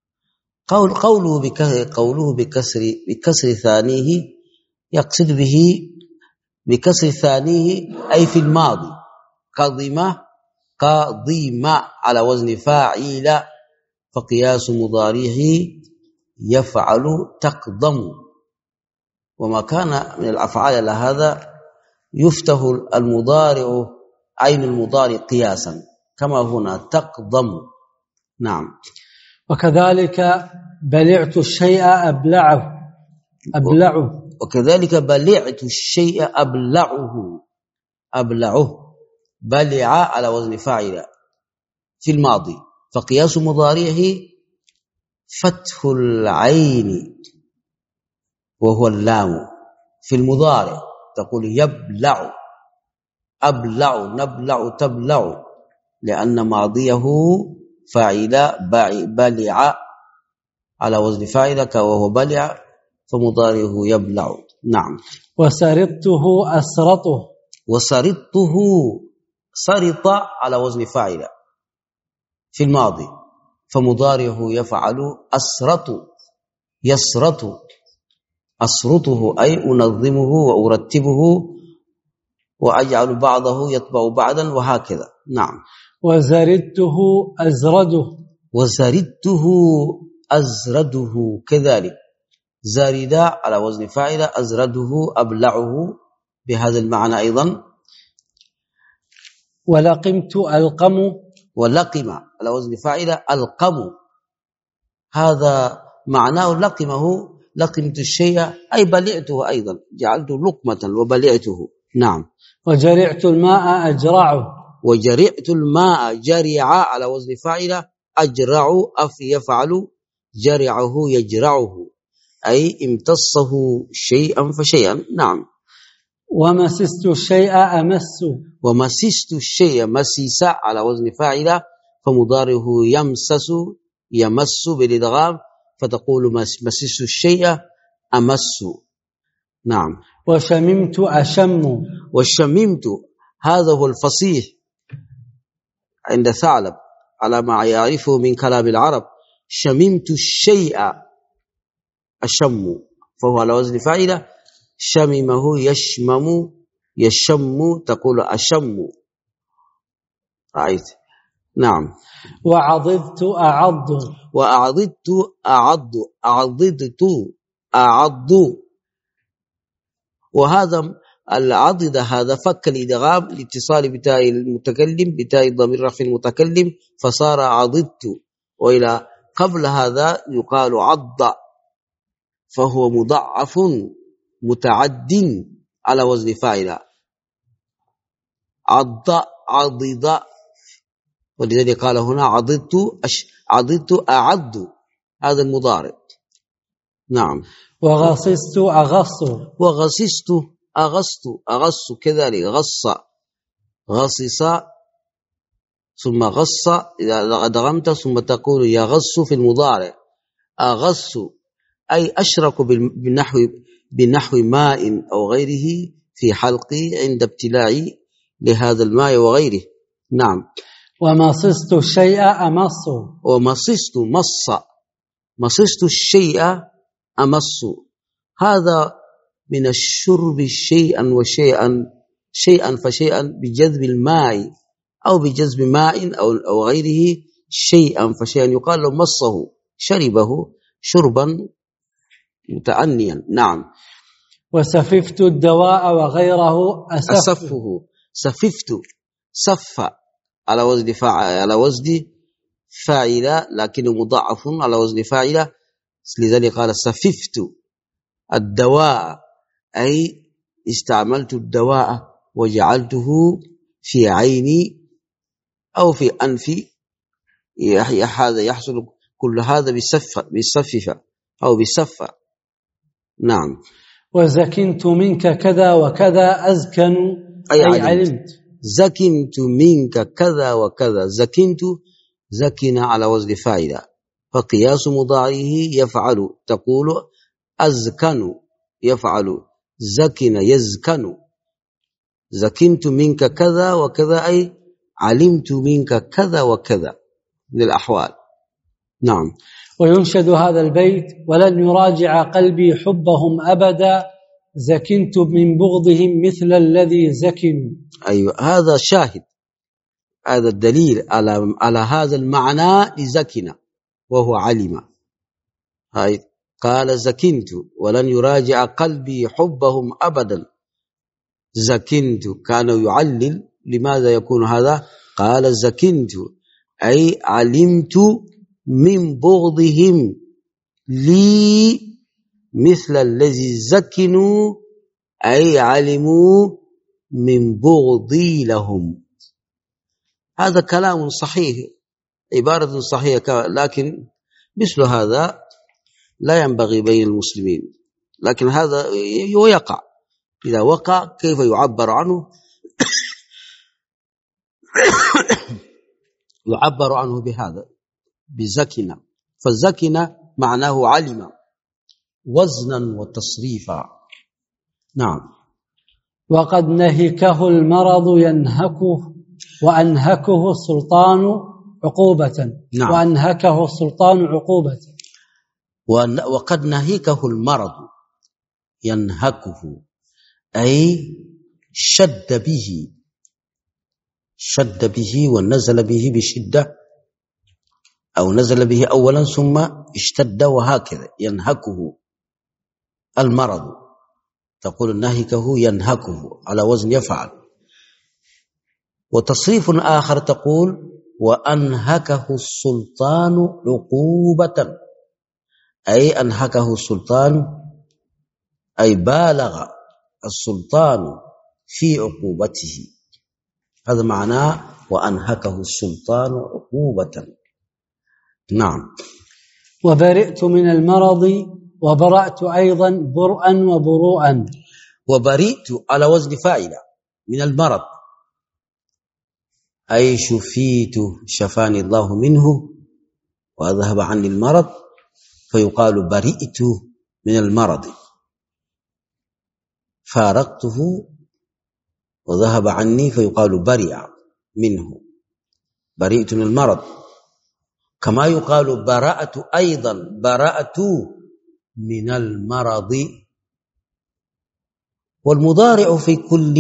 قوله بكسر ثانيه يقصد به بكسر ثانيه أي في الماضي. قضم على وزن فاعل، فقياس مضارعه يفعل تقضم. وما كان من الأفعال على هذا يفتح المضارع عين المضارع قياسا كما هنا تقضم. نعم. وكذلك بلعت الشيء أبلعه. وكذلك بلعت الشيء أبلعه. بلع على وزن فاعل في الماضي، فقياس مضارعه فتح العين وهو اللام. في المضارع تقول يبلع، أبلع، نبلع، تبلع، لأن ماضيه فاعل بلع على وزن فاعل وهو بلع، فمضارعه يبلع. نعم. وسرطته أسرطه. وسرطته سرط على وزن فاعل في الماضي، فمضارعه يفعل أسرط يسرط. أسرطه أي أنظمه وأرتبه وأجعل بعضه يتبع بعضا وهكذا. نعم. وزردته أزرده. وزردته أزرده كذلك. زارد على وزن فاعل، أزرده أبلعه بهذا المعنى أيضا. ولقمت ألقم. ولقم على وزن فاعل ألقم، هذا معناه لقمه، لقمت الشيء أي بلعته أيضا، جعلته لقمة وبلعته. نعم. وجرعت الماء أجرعه. وجرعت الماء جرع على وزن فاعل أجرع يفعل جرعه يجرعه، أي امتصه شيئا فشيئا. نعم. ومسست الشيء أمس. ومسست الشيء مسيس على وزن فاعل، فمضارعه يمسس يمس بالإدغام، فتقول مسست الشيء أمس. نعم. وشممت أشم. وشممت هذا هو الفصيح عند ثعلب على ما يعرفه من كلام العرب. شممت الشيء أشم، فهو على وزن فاعل، شممه يشمم يشم، تقول أشم. رأيت. نعم. وعضدت أعض. وأعضدت أعض، أعضدت أعض، وهذا العضد هذا فك الإدغام لاتصال بتاء المتكلم بتاء الضمير رفع المتكلم، فصار عضدت. وإلى قبل هذا يقال عض، فهو مضعف متعد على وزن فاعل. عض عضد، ولذلك قال هنا عضدت أعد، هذا المضارع. نعم. وغصست أغص. وغصست أغصت أغص كذلك. غص غصص ثم غص إذا أدغمت، ثم تقول يغص في المضارع. أغص أي أشرك بنحو ماء أو غيره في حلقي عند ابتلاعي لهذا الماء وغيره. نعم. ومصست الشيء أمص. ومصست مص، مصست الشيء أمص، هذا من الشرب شيئا وشيئا، شيئا فشيئا بجذب الماء أو بجذب ماء أو غيره، شيئا فشيئا يقال له مصه، شربه شربا متأنيا. نعم. وسففت الدواء وغيره أسفه. سففت سف على وزن فاعل لكنه مضاعف على وزن فاعل، لذلك قال سففت الدواء، أي استعملت الدواء وجعلته في عيني أو في أنفي. هذا يحصل كل هذا بالسفف أو بالسفة. نعم. وزكنت منك كذا وكذا أزكن أي علمت. زكنت منك كذا وكذا، زكنت زكن على وزن فاعل، فقياس مضارعه يفعل، تقول أزكن يفعل، زكن يزكن. زكنت منك كذا وكذا أي علمت منك كذا وكذا من الأحوال. نعم. وينشد هذا البيت: ولن يراجع قلبي حبهم أبدا، زكنت من بغضهم مثل الذي زكنوا. أيوة، هذا شاهد، هذا الدليل على هذا المعنى لزكنا وهو علم. هاي قال زكنت ولن يراجع قلبي حبهم أبدا، زكنت كان يعلل لماذا يكون هذا؟ قال زكنت أي علمت من بغضهم لي مثل الذي زكنوا، أي علموا من بغضي لهم. هذا كلام صحيح، عبارة صحيحة، لكن مثل هذا لا ينبغي بين المسلمين، لكن هذا يقع. إذا وقع كيف يعبر عنه؟ يعبر عنه بهذا، بزكنا، فالزكنا معناه علم وزنا وتصريفا. نعم. وقد نهكه المرض ينهكه وأنهكه السلطان عقوبة. نعم. وأنهكه السلطان عقوبة. وقد نهكه المرض ينهكه أي شد به ونزل به بشدة، أو نزل به أولا ثم اشتد، وهكذا ينهكه المرض، تقول نهكه ينهكه على وزن يفعل. وتصريف آخر تقول وأنهكه السلطان عقوبة، أي أنهكه السلطان أي بالغ السلطان في عقوبته، هذا معناه وأنهكه السلطان عقوبة. نعم. وبرئت من المرض وبرأت أيضا برءا وبروءا. وبرئت على وزن فاعل من المرض، أي شفيت، شفاني الله منه وأذهب عني المرض، فيقال برئت من المرض، فارقته وذهب عني فيقال برئ منه، برئت من المرض. كما يقال برأت أيضا، برأت من المرض. والمضارع في كل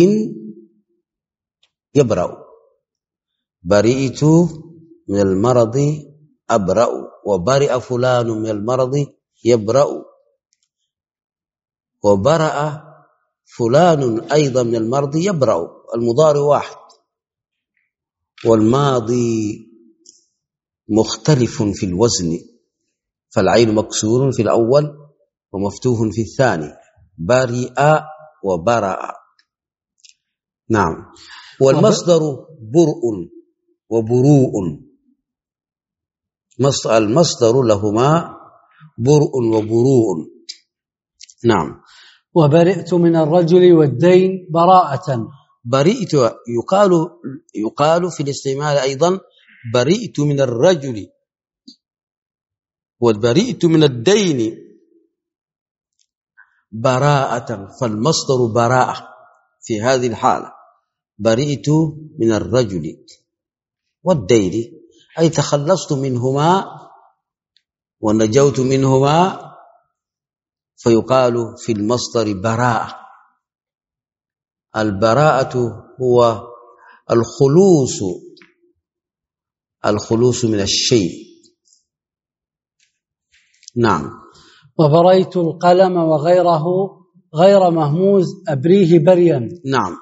يبرأ، برئت من المرض أبرأ، وبرئ فلان من المرض يبرأ، وبرأ فلان أيضا من المرض يبرأ، المضارع واحد. والماضي مختلف في الوزن، فالعين مكسور في الأول ومفتوح في الثاني، برئ وبرأ. نعم. والمصدر برء وبروء، المصدر لهما برء وبروء. نعم. وبرئت من الرجل والدين براءة. برئت يقال في الاستعمال أيضا برئت من الرجل، وبرئت من الدين براءة، فالمصدر براءة في هذه الحالة، برئت من الرجل والدين، أي تخلصت منهما ونجوت منهما، فيقال في المصدر براءة. البراءة هو الخلوص من الشيء. نعم. وبريت القلم وغيره غير مهموز أبريه بريا. نعم،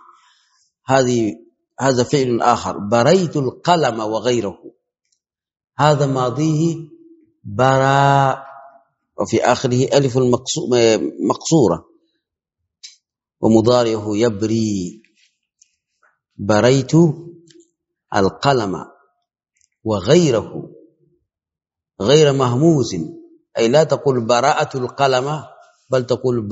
هذا فعل آخر، بريت القلم وغيره، هذا ماضيه برا، وفي آخره ألف مقصورة، ومضارعه يبري. بريت القلم وغيره غير مهموز، أي لا تقول براءة القلم، بل تقول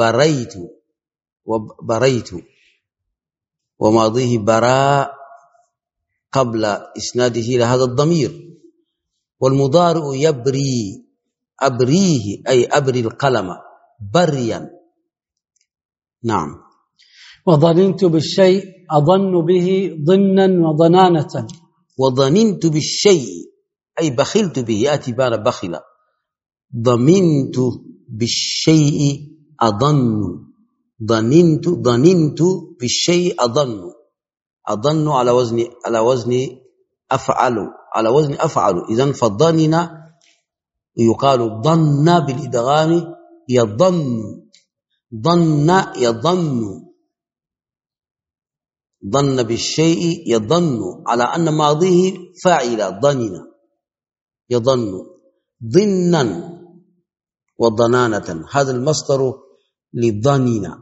بريت، وماضيه براء قبل إسناده إلى هذا الضمير. والمضارع يبري، أبريه أي أبري القلم بريا. نعم. وظننت بالشيء أظن به ظنا وظنانة. وظننت بالشيء أي بخلت به، يأتي بان بخلا. ضمنت بالشيء أظن، ظننت بالشيء أظن على وزن أفعل، إذن فالظنن يقال ظن بالإدغام، ظن بالشيء يظن، على أن ماضيه فاعل ظنن يظن، ظنا وظنانة، هذا المصدر لظننا.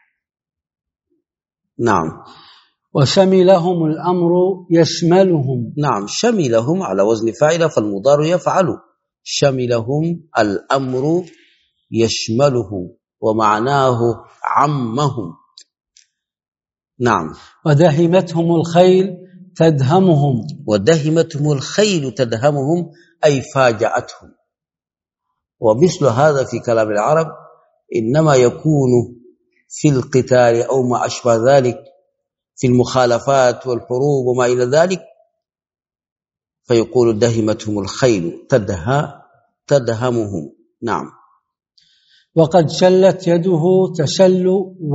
نعم. وشملهم الأمر يشملهم. نعم، شملهم على وزن فاعل، فالمضارع يفعل، شملهم الأمر يشملهم، ومعناه عمهم. نعم. ودهمتهم الخيل تدهمهم. ودهمتهم الخيل تدهمهم أي فاجأتهم. ومثل هذا في كلام العرب إنما يكون في القتال أو ما أشبه ذلك، في المخالفات والحروب وما إلى ذلك، فيقول دهمتهم الخيل تدهمهم. نعم. وقد شلت يده تشل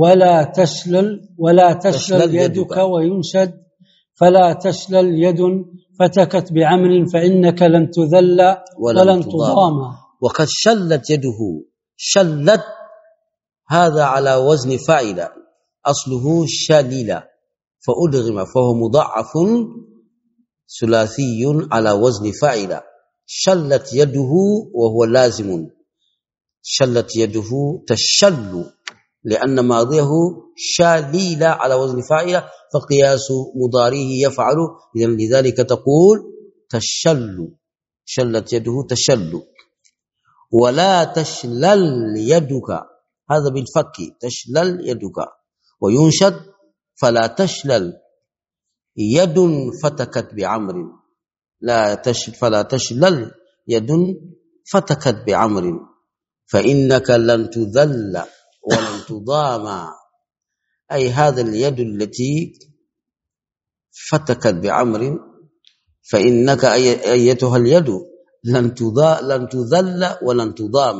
ولا تشلل يدك وينشد فلا تشلل يد فتكت بعمر فإنك لن تذل ولن تضام. وقد شلت يده، شلت هذا على وزن فاعل، أصله شلل فأدغم فهو مضاعف ثلاثي على وزن فاعل. شلت يده وهو لازم، شلت يده تشل لأن ماضيه شاليل على وزن فاعل فقياس مضاريه يفعل، لذلك تقول تشل، شلت يده تشل. ولا تشلل يدك، هذا بالفك، تشلل يدك. وينشد فلا تشلل يد فتكت بعمر، فلا تشلل يد فتكت بعمر فإنك لن تذل ولن تضام. أي هذا اليد التي فتكت بعمر فإنك أيتها اليد لن تذل ولن تضام.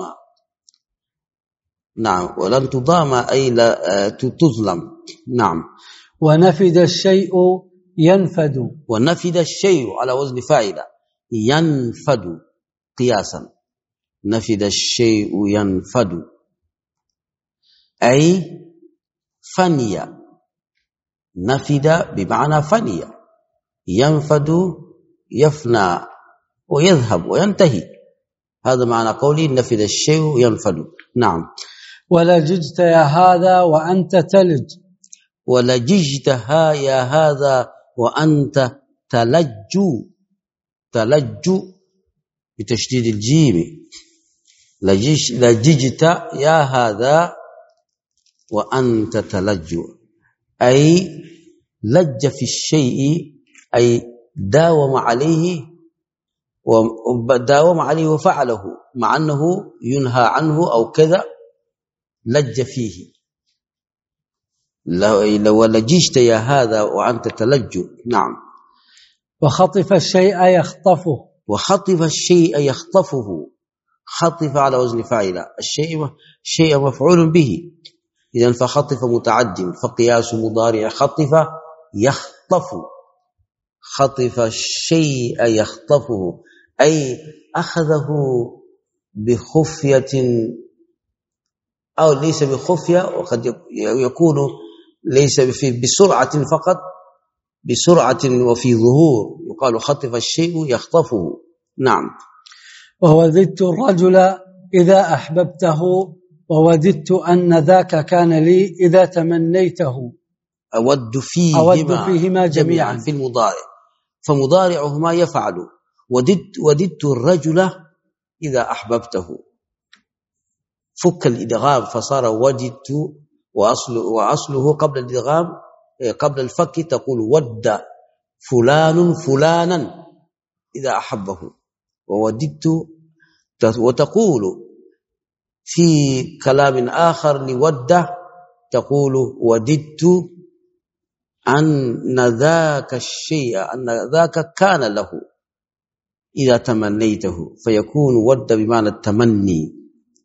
نعم، ولن تضام أي لا تظلم. نعم. ونفد الشيء ينفد، ونفد الشيء على وزن فاعل ينفد قياسا، نفد الشيء ينفد أي فني، نفد بمعنى فني، ينفد يفنى ويذهب وينتهي، هذا معنى قولي نفد الشيء ينفد. نعم. ولججت يا هذا وأنت تلج، ولججتها يا هذا وأنت تلج، تلج بتشديد الجيم، لججت يا هذا وأنت تلج أي لج في الشيء، أي داوم عليه وفعله مع أنه ينهى عنه أو كذا، لج فيه. لو لججت يا هذا وأنت تلج. نعم. وخطف الشيء يخطفه، وخطف الشيء يخطفه، خطف على وزن فاعل، الشيء مفعول به، إذن فخطف متعد فقياس مضارع خطف يخطف، خطف الشيء يخطفه أي أخذه بخفية أو ليس بخفية، وقد يكون ليس بسرعة فقط، بسرعة وفي ظهور، يقال خطف الشيء يخطفه. نعم. ووددت الرجل إذا أحببته ووددت أن ذاك كان لي إذا تمنيته. أود فيهما جميعا في المضارع، فمضارعهما يفعل. وددت الرجل إذا أحببته، فك الإدغام فصار وددت، وأصله قبل الإدغام قبل الفك تقول ود فلان فلانا إذا أحبه، ووددت. وتقول في كلام آخر لود تقول وددت أن ذاك الشيء، أن ذاك كان له إذا تمنيته، فيكون ود بمعنى التمني.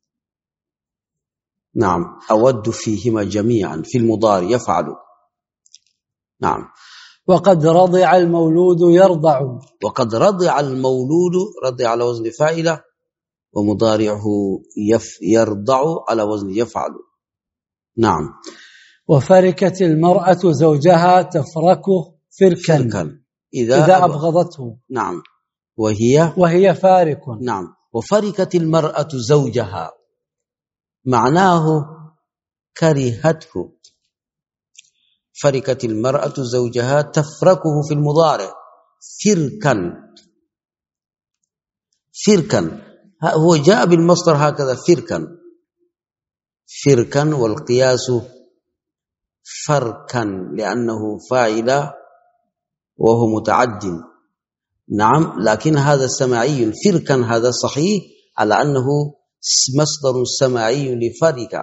نعم. أود فيهما جميعا في المضارع يفعل. نعم. وقد رضع المولود يرضع، وقد رضع المولود، رضع على وزن فاعل ومضارعه يرضع على وزن يفعل. نعم. وفركت المرأة زوجها تفركه فركا إذا أبغضته. نعم. وهي فارك. نعم. وفركت المرأة زوجها معناه كرهته، فركت المرأة زوجها تفركه في المضارع فركا، فركا هو جاء بالمصدر هكذا فركا، فركا والقياس فركا لأنه فاعل وهو متعد. نعم. لكن هذا سماعي، فركا هذا صحيح على أنه مصدر سماعي لفرك،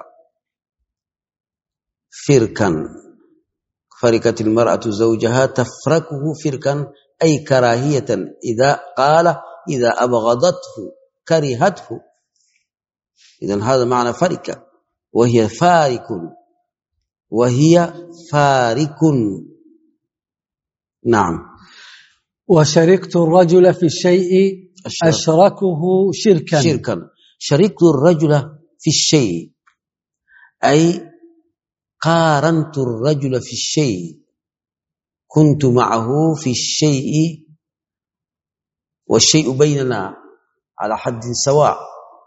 فركا. فركت المرأة زوجها تفركه فركا أي كراهية، إذا قال إذا أبغضته كرهته. إذن هذا معنى فركة، وهي فارك، وهي فارك. نعم. وشركت الرجل في الشيء أشركه شركا. شركت الرجل في الشيء أي قارنت الرجل في الشيء، كنت معه في الشيء والشيء بيننا على حد سواء.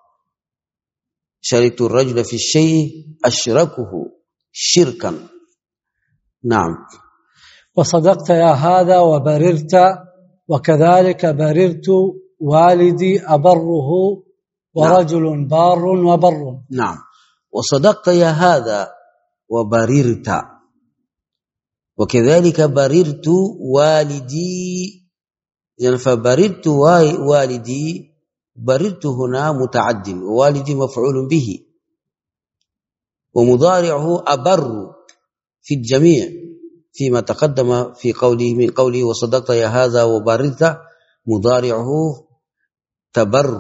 شركت الرجل في الشيء أشركه شركا. نعم. وصدقت يا هذا وبررت، وكذلك بررت والدي أبره ورجل بار وبر. نعم. وصدقت يا هذا وبررت، وكذلك بررت والدي. يعني فبررت والدي، بررت هنا متعد، ووالدي مفعول به، ومضارعه أبر في الجميع فيما تقدم في قوله من قوله وصدقت يا هذا وبررت، مضارعه تبر.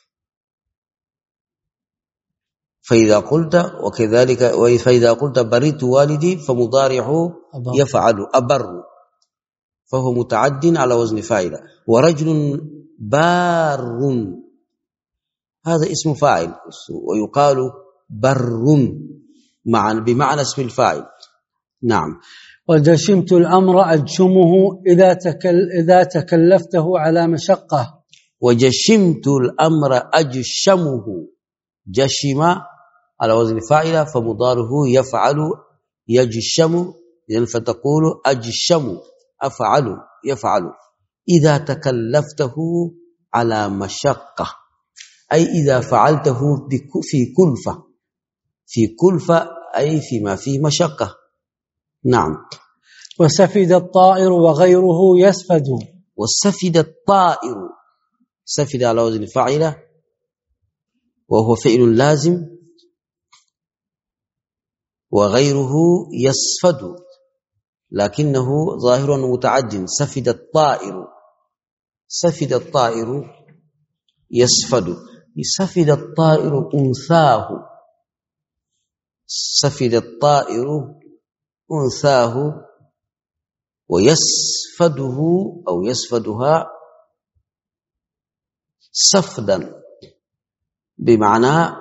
فإذا قلت وكذلك، فإذا قلت بررت والدي فمضارعه يفعل أبر، فهو متعد على وزن فاعل. ورجل بار هذا اسم فاعل، ويقال بر بمعنى اسم الفاعل. نعم. وجشمت الأمر أجشمه إذا تكلفته على مشقة. وجشمت الأمر أجشمه، جشم على وزن فاعل فمضاره يفعل يجشم، إذن فتقول أجشم أفعل يفعل. إذا تكلفته على مشقة أي إذا فعلته في كلفة، في كلفة أي فيما فيه مشقة. نعم. وسفد الطائر وغيره يسفد. وسفد الطائر، سفد على وزن فاعل وهو فعل لازم، وغيره يسفد لكنه ظاهر متعد. سفد الطائر، سفد الطائر يسفد. سفد الطائر أنثاه، سفد الطائر أنثاه، ويسفده أو يسفدها سفدا بمعنى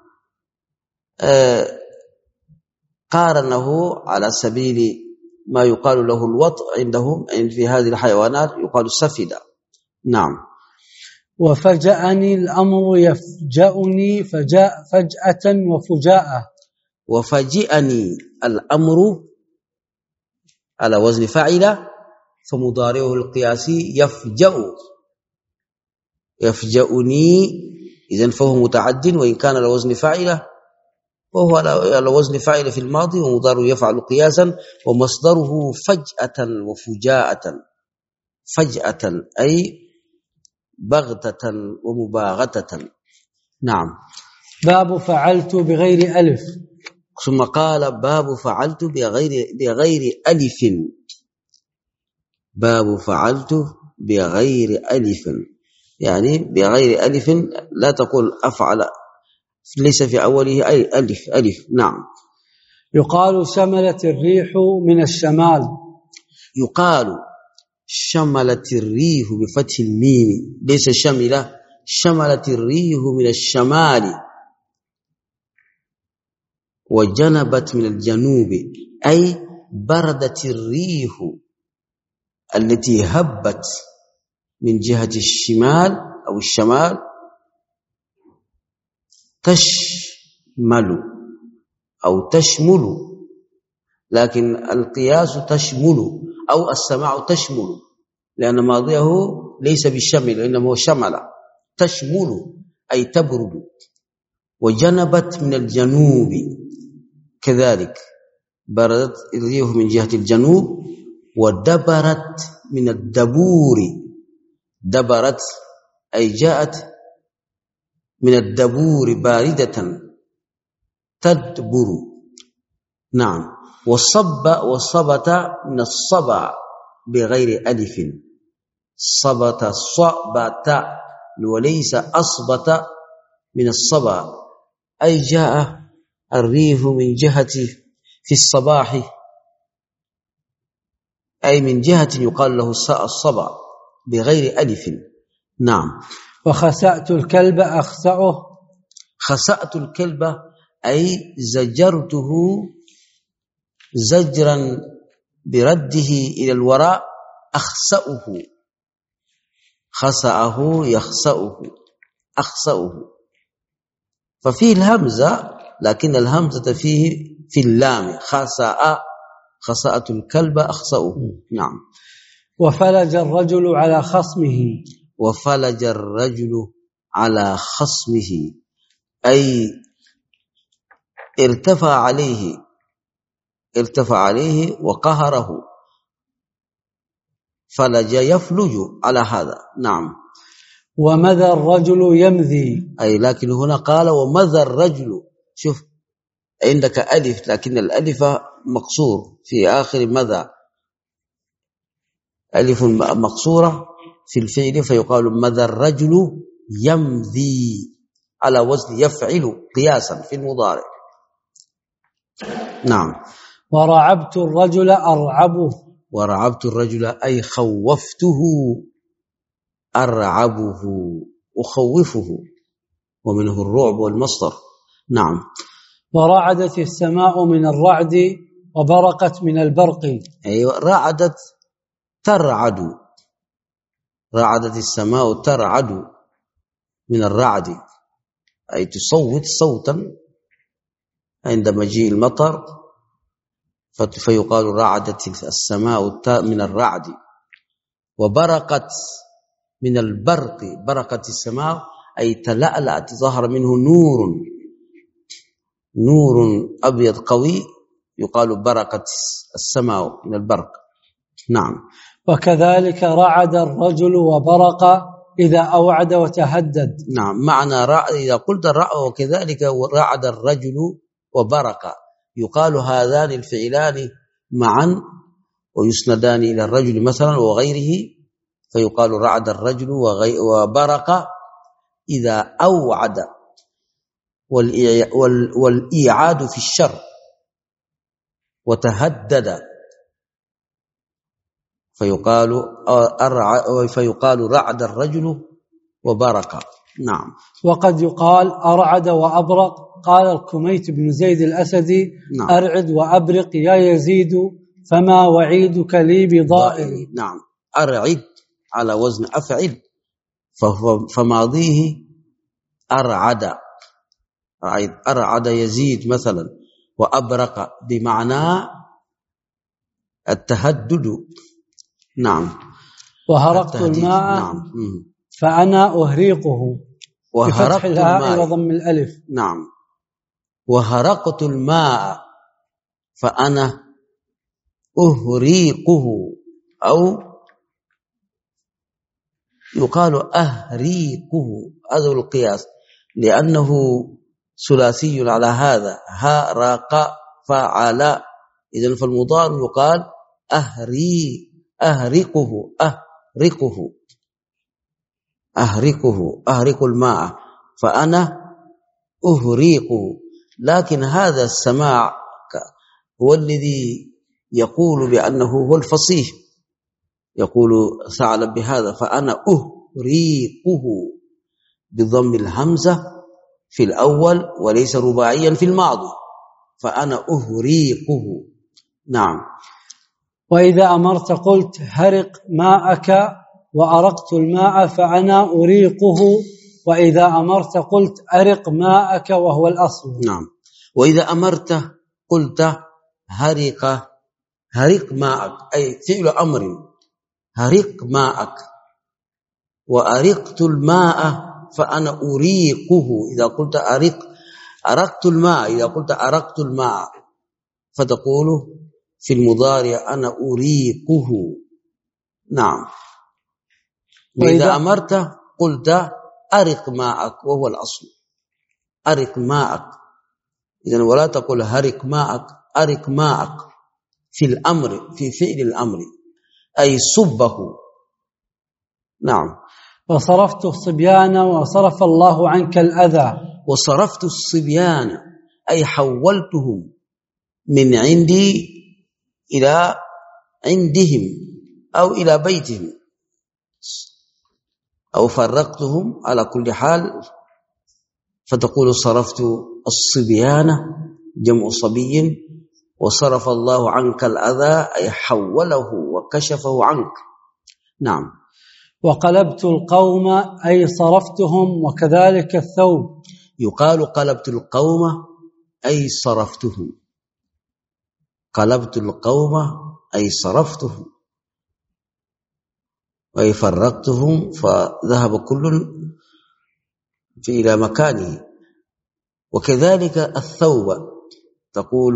قارنه على سبيل ما يقال له الوطء عندهم في هذه الحيوانات، يقال سفد. نعم. وفجأني الأمر يفجأني فجأة وفجاءة. وفجأني الأمر على وزن فاعل فمضارعه القياسي يفجأ، يفجأني، إذن فهو متعد وإن كان على وزن فاعل، وهو على وزن فاعل في الماضي ومضارعه يفعل قياسا، ومصدره فجأة وفجاءة. فجأة أي بغتة ومباغتة. نعم. باب فعلت بغير ألف. ثم قال باب فعلت بغير ألف. باب فعلت بغير ألف، يعني بغير ألف، لا تقول أفعل ليس في أوله أي ألف. نعم. يقال شملت الريح من الشمال. يقال شملت الريح بفتح الميم، ليس شملة، شملت الريح من الشمال. وجنبت من الجنوب أي بردت الريح التي هبت من جهة الشمال أو الشمال تشمل أو تشمل، لكن القياس تشمل أو السماع تشمل، لأن ماضيه ليس بالشمل إنما هو شمل. تشمل أي تبرد. وجنبت من الجنوب كذلك بردت الريح من جهة الجنوب. ودبرت من الدبور، دبرت أي جاءت من الدبور باردة تدبر. نعم. وصبت من الصبا بغير ألف، صبت صبت وليس أصبت من الصبا أي جاء الريح من جهة في الصباح، أي من جهة يقال له الصبا بغير ألف. نعم. وخسأت الكلب أخسأه، خسأت الكلب أي زجرته زجرا برده إلى الوراء، أخسأه، خسأه يخسأه، أخسأه، ففيه الهمزة لكن الهمزة فيه في اللام، خسأت الكلب أخسأه. نعم. وفلج الرجل على خصمه، وفلج الرجل على خصمه أي ارتفع عليه وقهره، فلج يفلج على هذا. نعم. ومذى الرجل يمذي، أي لكن هنا قال ومذى الرجل، شوف عندك ألف لكن الألف مقصور في آخر مذى، ألف مقصورة في الفعل فيقال مذى الرجل يمذي على وزن يفعل قياسا في المضارع. نعم. ورعبت الرجل أرعبه، ورعبت الرجل أي خوفته، أرعبه أخوفه، ومنه الرعب والمصدر. نعم. ورعدت السماء من الرعد وبرقت من البرق، أيوة، رعدت ترعد، رعدت السماء ترعد من الرعد أي تصوت صوتا عند مجيء المطر، فيقال رعدت السماء من الرعد. وبرقت من البرق، برقت السماء أي تلألأت، ظهر منه نور أبيض قوي، يقال برقت السماء من البرق. نعم. وكذلك رعد الرجل وبرق إذا أوعد وتهدد. نعم. معنى إذا قلت وكذلك رعد الرجل وبرق، يقال هذان الفعلان معا ويسندان إلى الرجل مثلا وغيره، فيقال رعد الرجل وبرق إذا أوعد، والإيعاد في الشر، وتهدد فيقال رعد الرجل وبرق. نعم. وقد يقال أرعد وأبرق. قال الكميت بن زيد الأسدي: نعم. أرعد وأبرق يا يزيد، فما وعيدك لي بضائر. نعم. أرعد على وزن أفعل، فماضيه أرعد، أرعد يزيد مثلا، وأبرق بمعنى التهدد. نعم. وهرقت الماء. نعم. فأنا أهريقه بفتح الهاء وضم الألف. نعم. وهرقت الماء فأنا أهريقه، أو يقال أهريقه، هذا القياس لأنه ثلاثي على هذا، هرق فعل، إذن فالمضارع يقال أهرقه، أهرق الماء، فأنا أهريقه. لكن هذا السماع هو الذي يقول بأنه هو الفصيح، يقول ثعلب بهذا، فأنا أهريقه بضم الهمزة في الأول وليس رباعيا في الماضي، فأنا أهريقه. نعم. وإذا أمرت قلت هرق ماءك وأرقت الماء فأنا أريقه، وإذا أمرت قلت أرق ماءك وهو الأصل. نعم. وإذا أمرت قلت هرق ماءك، أي فعل أمر، هرق ماءك، وأرقت الماء فأنا أريقه. إذا قلت أرقت الماء، إذا قلت أرقت الماء، فتقول في المضارع أنا أريقه. نعم. وإذا أمرت قلت أرق ماءك وهو الأصل، أرق ماءك. إذن ولا تقول هرق ماءك، أرق ماءك في الأمر، في فعل الأمر، أي صبه. نعم. وصرفت الصبيان وصرف الله عنك الأذى. وصرفت الصبيان أي حولتهم من عندي إلى عندهم أو إلى بيتهم أو فرقتهم على كل حال، فتقول صرفت الصبيان جمع صبي، وصرف الله عنك الأذى أي حوله وكشفه عنك. نعم. وقلبت القوم أي صرفتهم، وكذلك الثوب. يقال قلبت القوم أي صرفتهم، قلبت القوم أي صرفتهم، أي فرقتهم فذهب كل إلى مكانه. وكذلك الثوب، تقول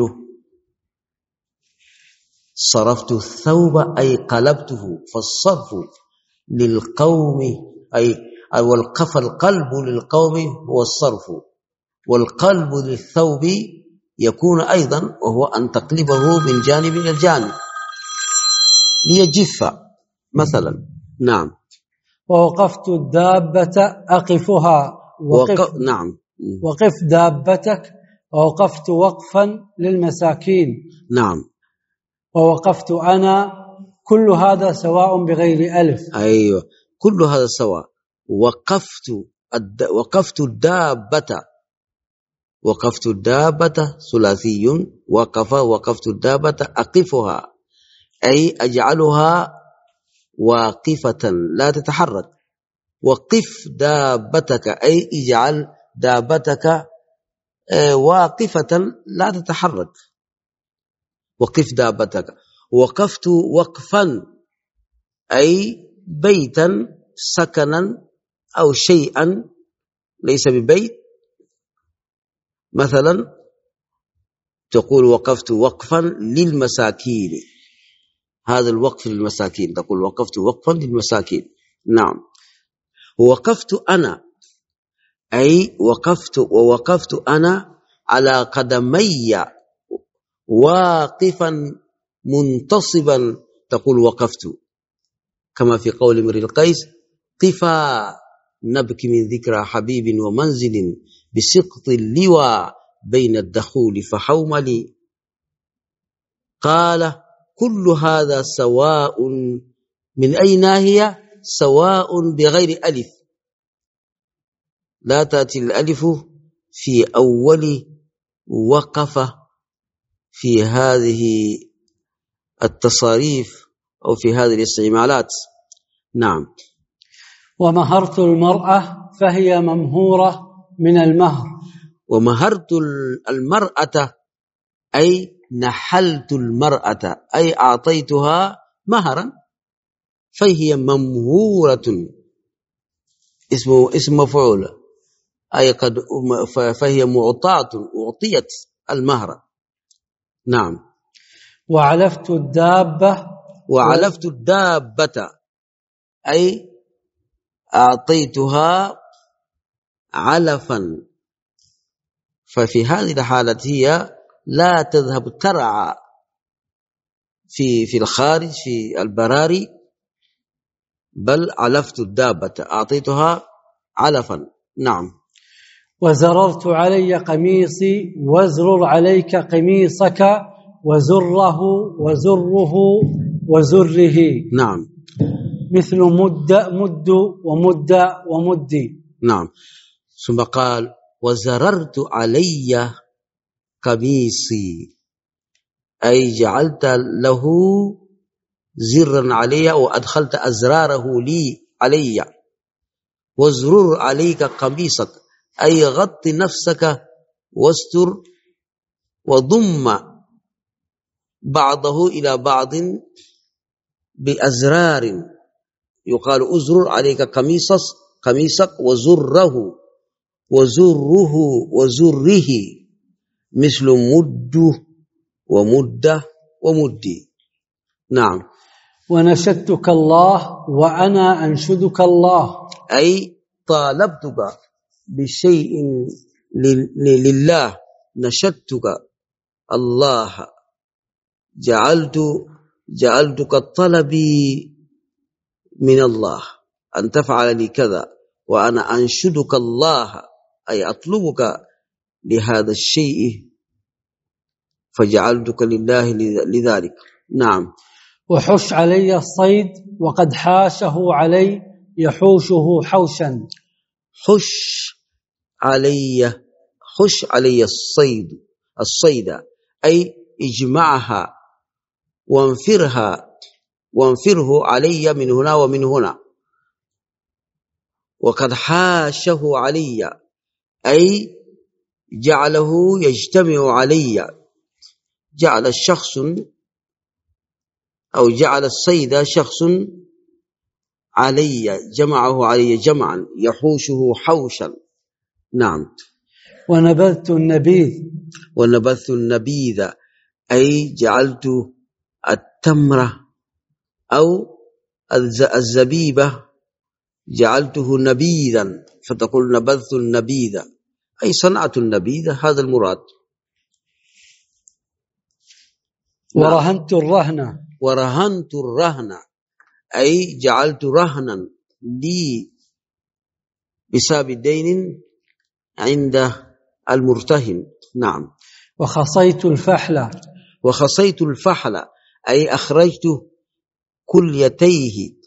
صرفت الثوب أي قلبته، فالصرف للقوم أي القلب للقوم هو الصرف، والقلب للثوب يكون أيضا وهو أن تقلبه من جانب إلى جانب ليجف مثلا. نعم. ووقفت الدابة أقفها، نعم. وقف دابتك، ووقفت وقفا للمساكين. نعم. ووقفت أنا، كل هذا سواء بغير ألف. أيوة، كل هذا سواء. وقفت الدابة، وقفت الدابة ثلاثي، وقفت الدابة أقفها أي أجعلها واقفة لا تتحرك. وقف دابتك أي اجعل دابتك واقفة لا تتحرك. وقف دابتك. وقفت وقفا أي بيتا سكنا أو شيئا ليس ببيت، مثلا تقول وقفت وقفا للمساكين، هذا الوقف للمساكين، تقول وقفت وقفا للمساكين. نعم. ووقفت أنا أي ووقفت أنا على قدمي واقفا منتصبا، تقول وقفت، كما في قول امرئ القيس قفا نبكي من ذكرى حبيب ومنزل بسقط اللوى بين الدخول فحوملي. قال كل هذا سواء، من أي ناحية؟ سواء بغير ألف، لا تأتي الألف في أول وقف في هذه التصاريف أو في هذه الاستعمالات. نعم. ومهرت المرأة فهي ممهورة من المهر. ومهرت المرأة أي نحلت المرأة أي أعطيتها مهرا، فهي ممهورة، اسم مفعول، أي فهي معطاة، أعطيت المهر. نعم. وعلفت الدابة. وعلفت الدابة أي أعطيتها علفا، ففي هذه الحالة هي لا تذهب ترعى في الخارج في البراري، بل علفت الدابة أعطيتها علفا. نعم. وزررت علي قميصي وازرر عليك قميصك وزره وزره وزره. نعم. مثل مد ومد ومدي. نعم. ثم قال وزررت علي قميصي أي جعلت له زرا علي وأدخلت أزراره لي علي. وازرر عليك قميصك أي غط نفسك واستر وضم بعضه إلى بعض بأزرار، يقال أزرر عليك قميصك وزره وزره مثل مد ومد ومدي. نعم. ونشدتك الله وأنا أنشدك الله أي طالبتك بشيء لله، نشدتك الله، جعلتك طلبي من الله أن تفعل لي كذا، وأنا أنشدك الله أي أطلبك لهذا الشيء فجعلتك لله لذلك. نعم. وحش علي الصيد وقد حاشه علي يحوشه حوشا. حش علي الصيد أي اجمعها وانفره علي من هنا ومن هنا. وقد حاشه علي أي جعله يجتمع علي، جعل الشخص أو جعل الصيد شخص علي، جمعه علي جمعا، يحوشه حوشا. نعم. ونبذت النبيذ أي جعلت التمرة أو الزبيبة جعلته نبيذا، فتقول نبذت النبيذ أي صنعت النبيذ، هذا المراد. ورهنت الرهن أي جعلت رهنا لي بسبب الدين عند المرتهن. نعم. وخصيت الفحل أي أخرجت كليتيه،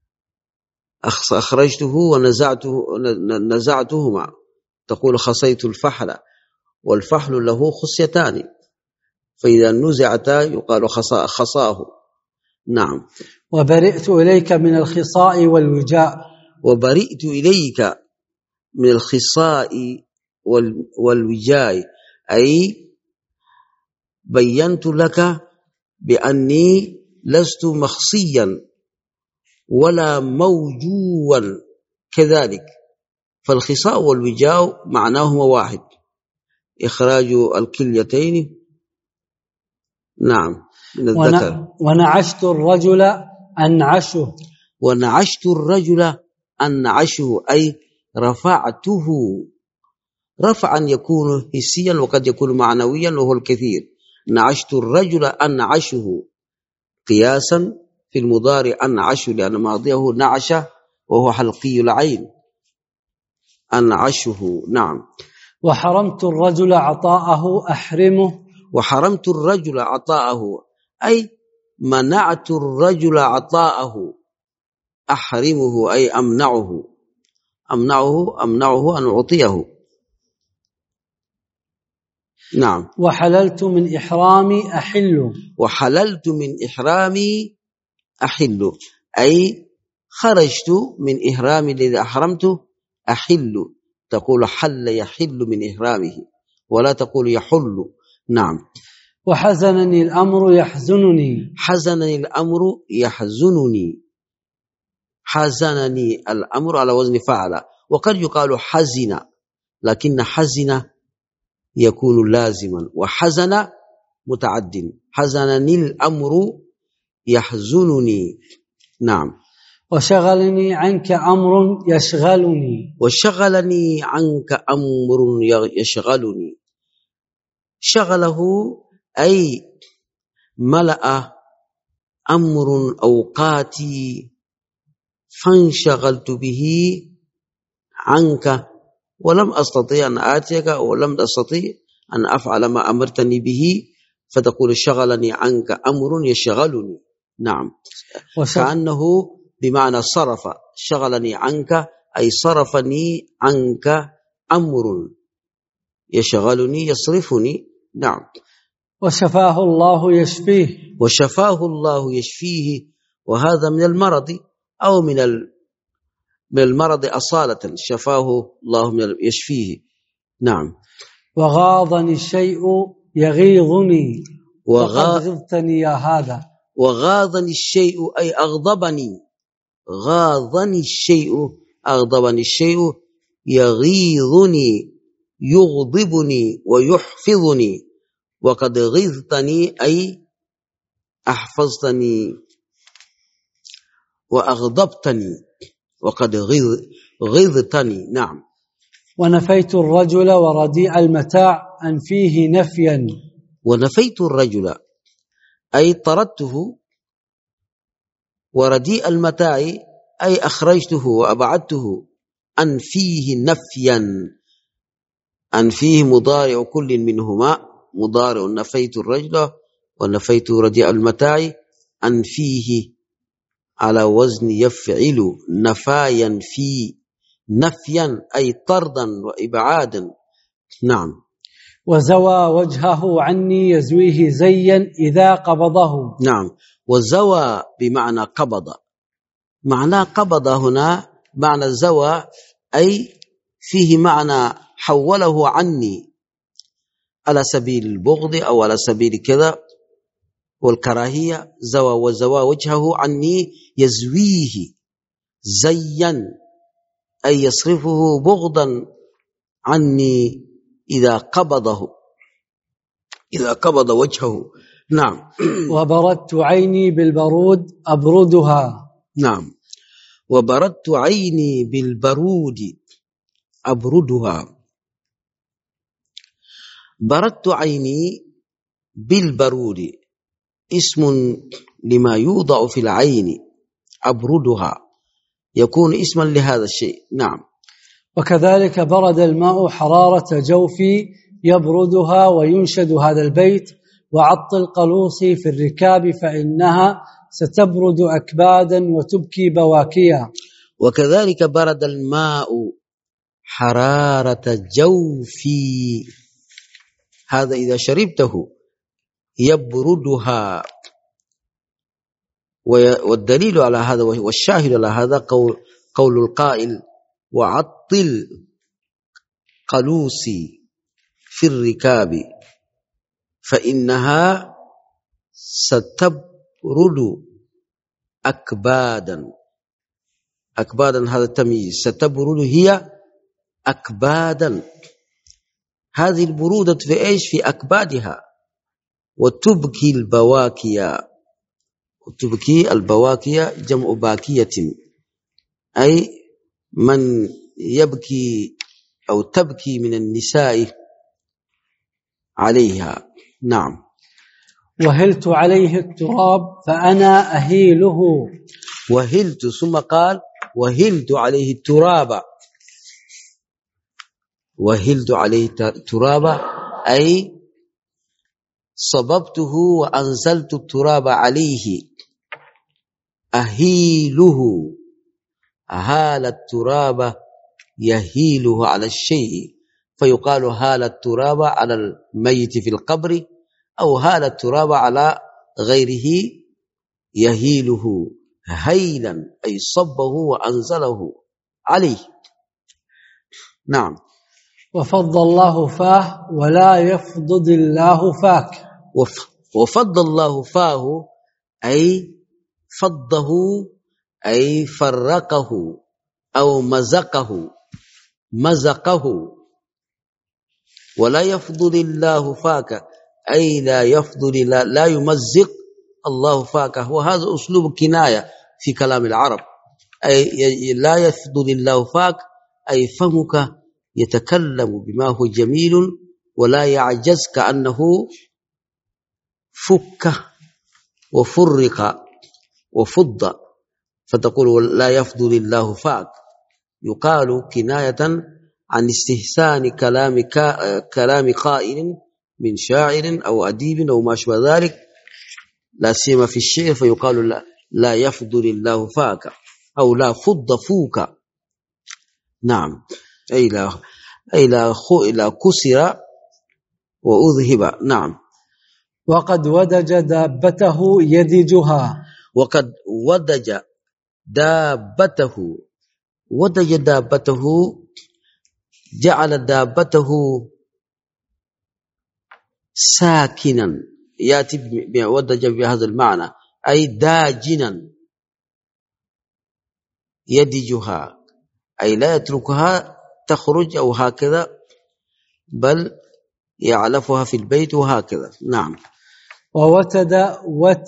أخرجته ونزعتهما، تقول خصيت الفحل، والفحل له خصيتان، فإذا نزعتا يقال خصاه. نعم. وبرئت إليك من الخصاء والوجاء. وبرئت إليك من الخصاء والوجاء أي بينت لك بأني لست مخصيا ولا موجوا كذلك، فالخصاء والوجاء معناهما واحد، إخراج الكليتين. نعم. من الذكر. ونعشت الرجل أنعشه أي رفعته، رفعا يكون حسيا وقد يكون معنويا وهو الكثير. نعشت الرجل أنعشه قياسا في المضارع أنعشه، لأن ماضيه نعش وهو حلقي العين، أنعشه. نعم. وحرمت الرجل عطاءه أي منعت الرجل عطاءه، أحرمه أي أمنعه أن أعطيه. نعم. وحللت من إحرامي أحل أي خرجت من إحرامي الذي أحرمته أحل، تقول حل يحل من إحرامه ولا تقول يحل. نعم. وحزنني الأمر حزنني الأمر على وزن فعل، وقد يقال حزن، لكن حزن يكون لازما وحزن متعد. حزنني الأمر يحزنني. نعم. وشغلني عنك أمر يشغلني. شغله أي ملأ أمر أوقاتي فانشغلت به عنك، ولم أستطيع أن آتيك ولم أستطيع أن أفعل ما أمرتني به، فتقول شغلني عنك أمر يشغلني. نعم. كأنه بمعنى صرف، شغلني عنك أي صرفني عنك أمر يشغلني يصرفني. نعم. وشفاه الله يشفيه، وهذا من المرض أو من المرض أصالة، شفاه الله يشفيه. نعم. وغاضني الشيء يغيظني وقد غضتني يا هذا. وغاضني الشيء أي أغضبني، أغضبني الشيء يغيظني يغضبني ويحفظني، وقد غضتني أي أحفظتني وأغضبتني، وقد غضتني. نعم. ونفيت الرجل ورديء المتاع أن فيه نفيا. ونفيت الرجل أي طردته، ورديء المتاع أي أخرجته وأبعدته، أن فيه نفيا أن فيه مضارع كل منهما، مضارع نفيت الرجل ونفيت رديء المتاع، أن فيه على وزن يفعل، نفايا في، نفيا أي طردا وإبعادا. نعم. وزوى وجهه عني يزويه زيا إذا قبضه. نعم. وزوى بمعنى قبض، معنى قبض هنا معنى زوى، أي فيه معنى حوله عني على سبيل البغض أو على سبيل كذا والكراهية. زوى وزوى وجهه عني يزويه زيا، أي يصرفه بغضا عني إذا قبضه، إذا قبض وجهه. نعم. وبردت عيني بالبرود أبردها. نعم. وبردت عيني بالبرود أبردها. بردت عيني بالبرود اسم لما يوضع في العين، أبردها يكون اسما لهذا الشيء. نعم. وكذلك برد الماء حرارة جوفي يبردها. وينشد هذا البيت: وعطل قلوصي في الركاب فإنها ستبرد أكبادا وتبكي بواكيا. وكذلك برد الماء حرارة جوفي، هذا إذا شربته يبردها. والدليل على هذا والشاهد على هذا قول القائل: وعطل قلوسي في الركاب فإنها ستبرد أكبادا. أكبادا هذا التمييز، ستبرد هي أكبادا. هذه البرودة في إيش؟ في أكبادها. وتبكي البواكيا، وتبكي البواكيا جمع باكية، أي من يبكي أو تبكي من النساء عليها. نعم. وهلت عليه التراب فأنا أهيله. وهلت، ثم قال وهلت عليه التراب. وهلت عليه التراب أي صببته وأنزلت التراب عليه. أهيله، هال التراب يهيله على الشيء، فيقال هال التراب على الميت في القبر، أو هال التراب على غيره يهيله هيلا، أي صبه وأنزله عليه. نعم. وفض الله فاه ولا يفضض الله فاك. وفض الله فاه أي فضه، أي فرقه أو مزقه. ولا يفضل الله فاك أي لا يفضل، لا يمزق الله فاك. وهذا أسلوب كناية في كلام العرب، أي لا يفضل الله فاك أي فمك يتكلم بما هو جميل ولا يعجز، كأنه فك وفرق وفض، فتقول لا يفضل الله فاك. يقال كناية عن استحسان كلام قائل من شاعر أو أديب أو ما شابه ذلك، لا سيما في الشعر، فيقال لا يفضل الله فاك أو لا فض فوك. نعم. أي لا كسر وأذهب. نعم. وقد ودج دابته يدجها. وقد ودج دابته، ودج دابته جعل دابته ساكنا، يأتي ودج بهذا المعنى أي داجنا. يدجها أي لا يتركها تخرج أو هكذا، بل يعلفها في البيت وهكذا. نعم. ووتده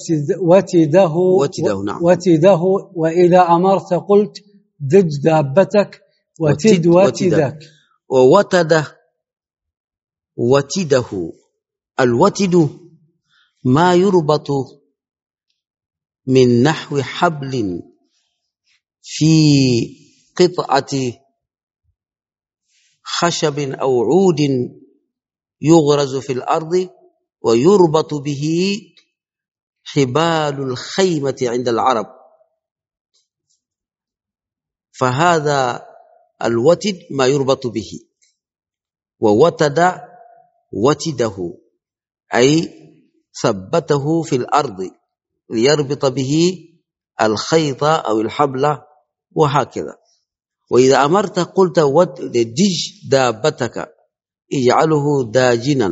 نعم. وتده. وإذا أمرت قلت دج دابتك وتد وتدك. وتده الوتد ما يربط من نحو حبل في قطعة خشب أو عود يغرز في الأرض ويربط به حبال الخيمة عند العرب، فهذا الوتد ما يربط به. ووتد وتده أي ثبته في الأرض ليربط به الخيط أو الحبل وهكذا. وإذا أمرت قلت دج دابتك اجعله داجنا.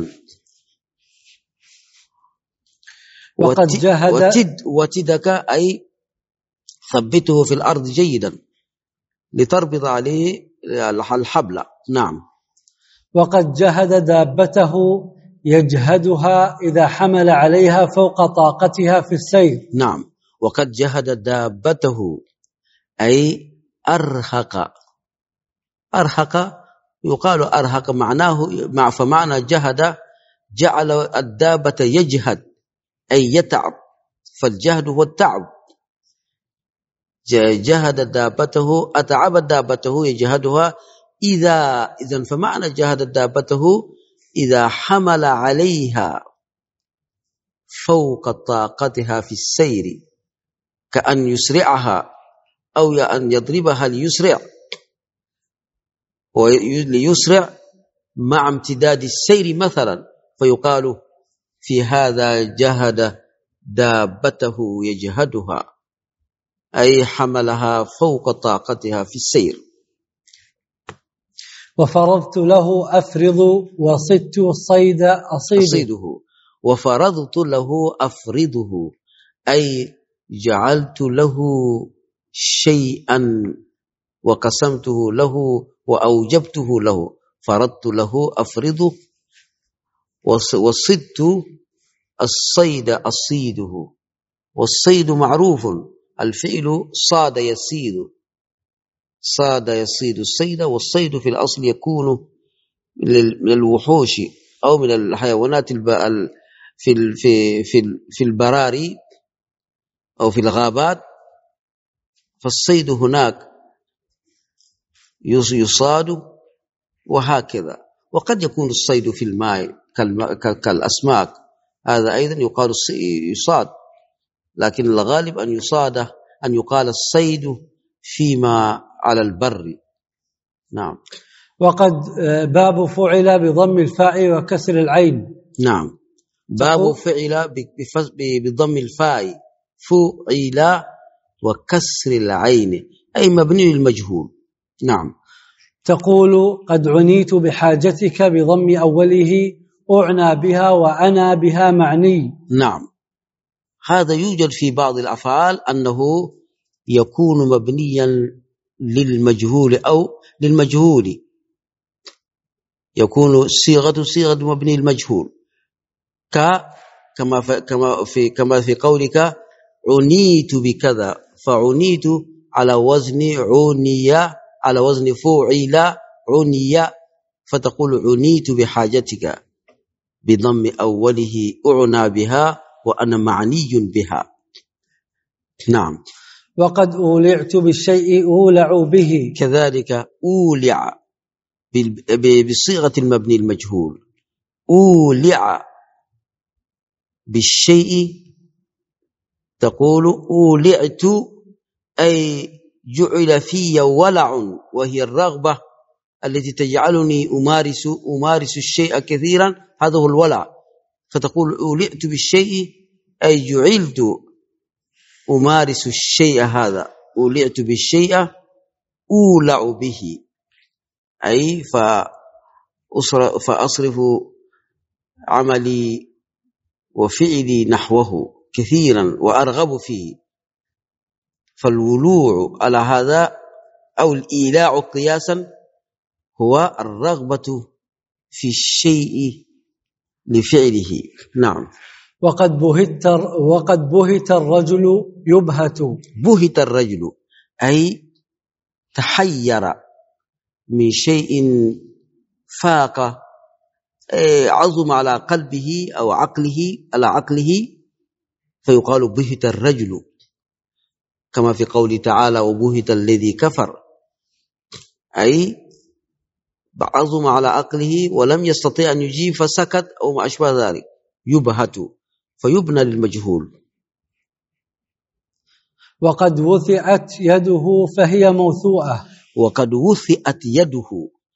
وقد جهد وتدك أي ثبته في الأرض جيدا لتربط عليه الحبل. نعم. وقد جهد دابته يجهدها إذا حمل عليها فوق طاقتها في السير. نعم. وقد جهد دابته أي أرهق. أرهق يقال أرهق معناه فمعنى جهد جعل الدابة يجهد أي يتعب، فالجهد هو التعب. جهد دابته أتعب دابته يجهدها إذا فمعنى جهد دابته إذا حمل عليها فوق طاقتها في السير، كأن يسرعها أو أن يضربها ليسرع مع امتداد السير مثلا، فيقال في هذا جهد دابته يجهدها أي حملها فوق طاقتها في السير. وفرضت له أفرض وصدت الصيد أصيده. وفرضت له أفرضه أي جعلت له شيئا وقسمته له وأوجبته له. فرضت له أفرضه. وصدت الصيد أصيده. والصيد معروف الفعل صاد يصيد. صاد يصيد الصيد. والصيد في الأصل يكون من الوحوش أو من الحيوانات في البراري أو في الغابات، فالصيد هناك يصاد وهكذا. وقد يكون الصيد في الماء كالأسماك، هذا أيضا يقال يصاد، لكن الغالب أن يقال الصيد فيما على البر. نعم. وقد باب فعل بضم الفاء وكسر العين. نعم. باب فعل بضم الفاء فعل وكسر العين أي مبني للمجهول. نعم. تقول قد عنيت بحاجتك بضم أوله أعنى بها وأنا بها معني. نعم. هذا يوجد في بعض الأفعال أنه يكون مبنيا للمجهول أو للمجهول، يكون صيغة مبني المجهول كما في قولك عنيت بكذا، فعنيت على وزن عني، على وزن فعل عني، فتقول عنيت بحاجتك بضم أوله أعنى بها وأنا معني بها. نعم. وقد أولعت بالشيء أولع به. كذلك أولع بصيغة المبني المجهول. أولع بالشيء تقول أولعت أي جعل في ولع، وهي الرغبة التي تجعلني أمارس الشيء كثيرا، هذا هو الولع. فتقول أولعت بالشيء أي جعلت أمارس الشيء هذا. أولعت بالشيء أولع به أي فأصرف عملي وفعلي نحوه كثيرا وأرغب فيه. فالولوع على هذا أو الإيلاع قياسا هو الرغبة في الشيء لفعله. نعم. وقد بهت الرجل يبهت. بهت الرجل أي تحير من شيء فاق عظم على قلبه أو على عقله، فيقال بهت الرجل، كما في قوله تعالى وبهت الذي كفر، أي عظم على عقله ولم يستطيع أن يجيب فسكت أو ما أشبه ذلك، يبهت فيبنى للمجهول. وقد وثئت يده فهي موثوءة. وقد وثئت يده،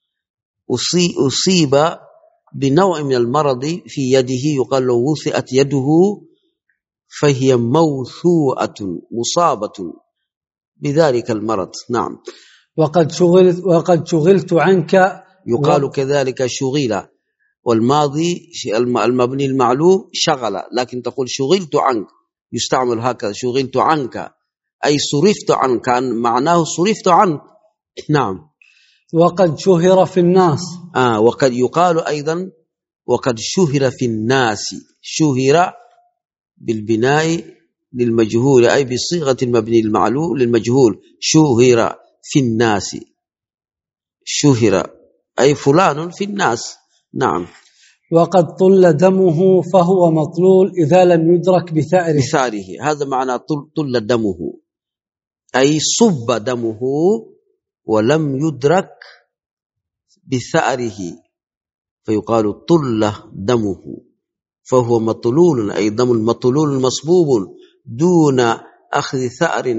أصيب بنوع من المرض في يده، يقال له وثئت يده فهي موثوءة، مصابة بذلك المرض. نعم. وقد شغلت عنك، يقال كذلك شغيل، والماضي المبني المعلوم شغل، لكن تقول شغلت عنك، يستعمل هكذا، شغلت عنك أي صرفت عنك، معناه صرفت عنك. نعم. وقد شهر في الناس. وقد يقال أيضا وقد شهر في الناس، شهر بالبناء للمجهول أي بصيغة المبني المعلوم للمجهول، شهر في الناس، شهر أي فلان في الناس. نعم. وقد طل دمه فهو مطلول إذا لم يدرك بثأره. هذا معنى طل دمه، أي صب دمه ولم يدرك بثأره، فيقال طل دمه فهو مطلول، أي دم مطلول مصبوب دون أخذ ثأر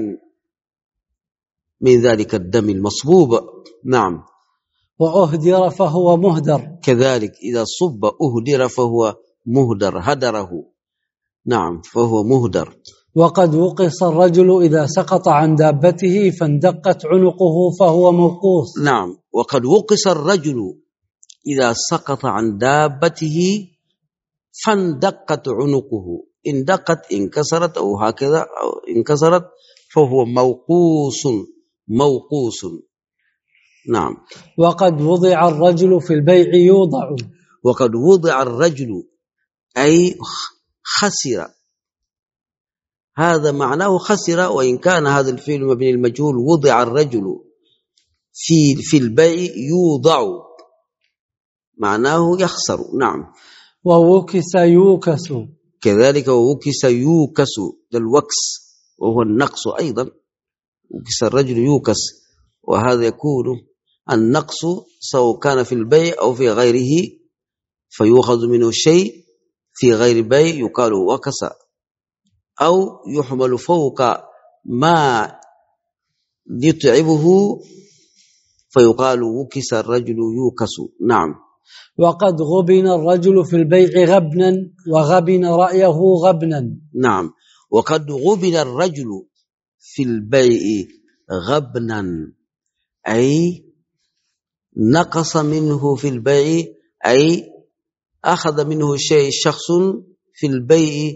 من ذلك الدم المصبوب. نعم. وأهدر فهو مهدر، كذلك إذا صب أهدر فهو مهدر، هدره. نعم، فهو مهدر. وقد وقص الرجل إذا سقط عن دابته فاندقت عنقه فهو موقوص. نعم. وقد وقص الرجل إذا سقط عن دابته فاندقت عنقه، اندقت انكسرت أو هكذا، أو انكسرت فهو موقوس، موقوس. نعم. وقد وضع الرجل في البيع يوضع. وقد وضع الرجل أي خسر، هذا معناه خسر، وإن كان هذا الفعل مبني المجهول. وضع الرجل في البيع يوضع، معناه يخسر. نعم. ووكس يوكس، كذلك ووكس يوكس، الوكس وهو النقص أيضا، وكس الرجل يوكس، وهذا يكون النقص سواء كان في البيع أو في غيره، فيؤخذ منه شيء في غير بيع يقال وكس، أو يحمل فوق ما يتعبه فيقال وكس الرجل يوكس. نعم. وقد غبن الرجل في البيع غبنا وغبن رأيه غبنا. نعم. وقد غبن الرجل في البيع غبنا أي نقص منه في البيع، أي أخذ منه شيء شخص في البيع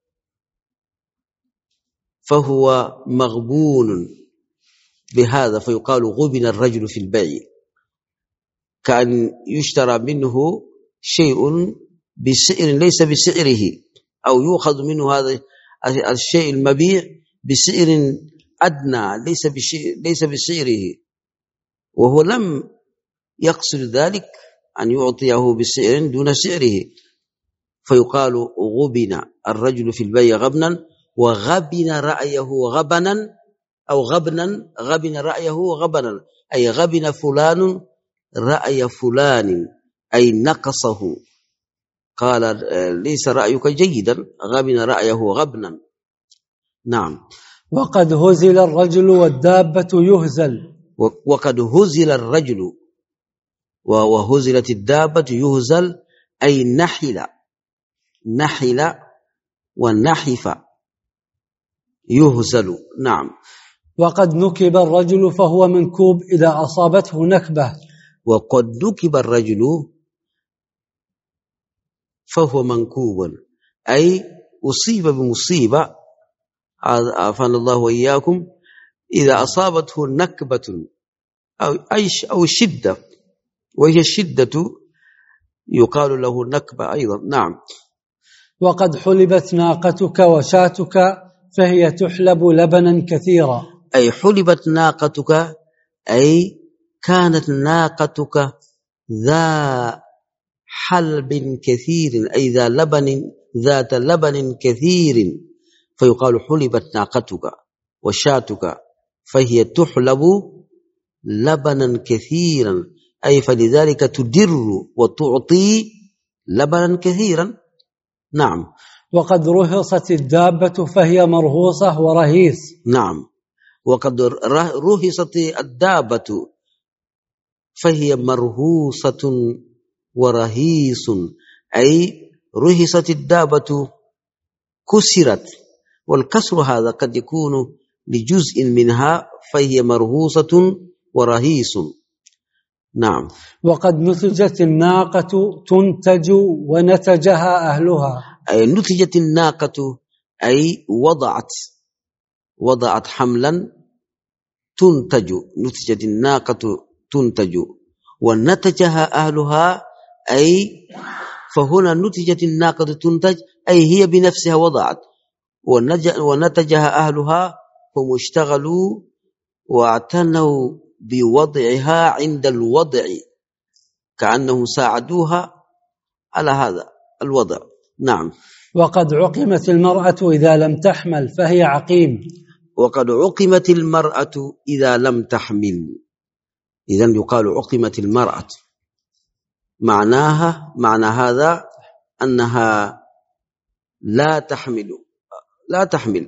فهو مغبون بهذا، فيقال غبن الرجل في البيع، كأن يشترى منه شيء بسعر ليس بسعره، أو يؤخذ منه هذا الشيء المبيع بسعر أدنى ليس بسعره، وهو لم يقصد ذلك أن يعطيه بسعر دون سعره، فيقال غبن الرجل في البيع غبنا، وغبن رأيه غبنا، أو غبنا غبن رأيه غبنا، أي غبن فلان رأي فلان أي نقصه، قال ليس رأيك جيدا، غبن رأيه غبنا. نعم. وقد هزل الرجل والدابة يهزل. وقد هزل الرجل وهزلت الدابة يهزل أي نحل ونحف يهزل. نعم. وقد نكب الرجل فهو منكوب إذا أصابته نكبة. وقد نكب الرجل فهو منكوب أي أصيب بمصيبة، عافانا الله وإياكم، إذا أصابته نكبة أو شدة، وهي الشدة يقال له نكبة أيضا. نعم. وقد حلبت ناقتك وشاتك فهي تحلب لبنا كثيرا. أي حلبت ناقتك أي كانت ناقتك ذا حلب كثير، أي ذات لبن كثير، فيقال حلبت ناقتك وشاتك فهي تحلب لبنا كثيرا، أي فلذلك تدر وتعطي لبنا كثيرا. نعم. وقد رهصت الدابة فهي مرهوصة ورهيص. نعم. وقد رهصت الدابة فهي مرهوصة ورهيص، أي رهصت الدابة كسرت، والكسر هذا قد يكون لجزء منها فهي مرهوصة ورهيص. نعم. وقد نتجت الناقة تنتج ونتجها أهلها، أي نتجت الناقة أي وضعت حملا تنتج، نتجت الناقة تنتج ونتجها أهلها، أي فهنا نتجت الناقة تنتج أي هي بنفسها وضعت، ونتجها أهلها هم اشتغلوا واعتنوا بوضعها عند الوضع، كأنهم ساعدوها على هذا الوضع. نعم. وقد عقمت المرأة إذا لم تحمل فهي عقيم. وقد عقمت المرأة إذا لم تحمل، إذن يقال عقمت المرأة، معنى هذا أنها لا تحمل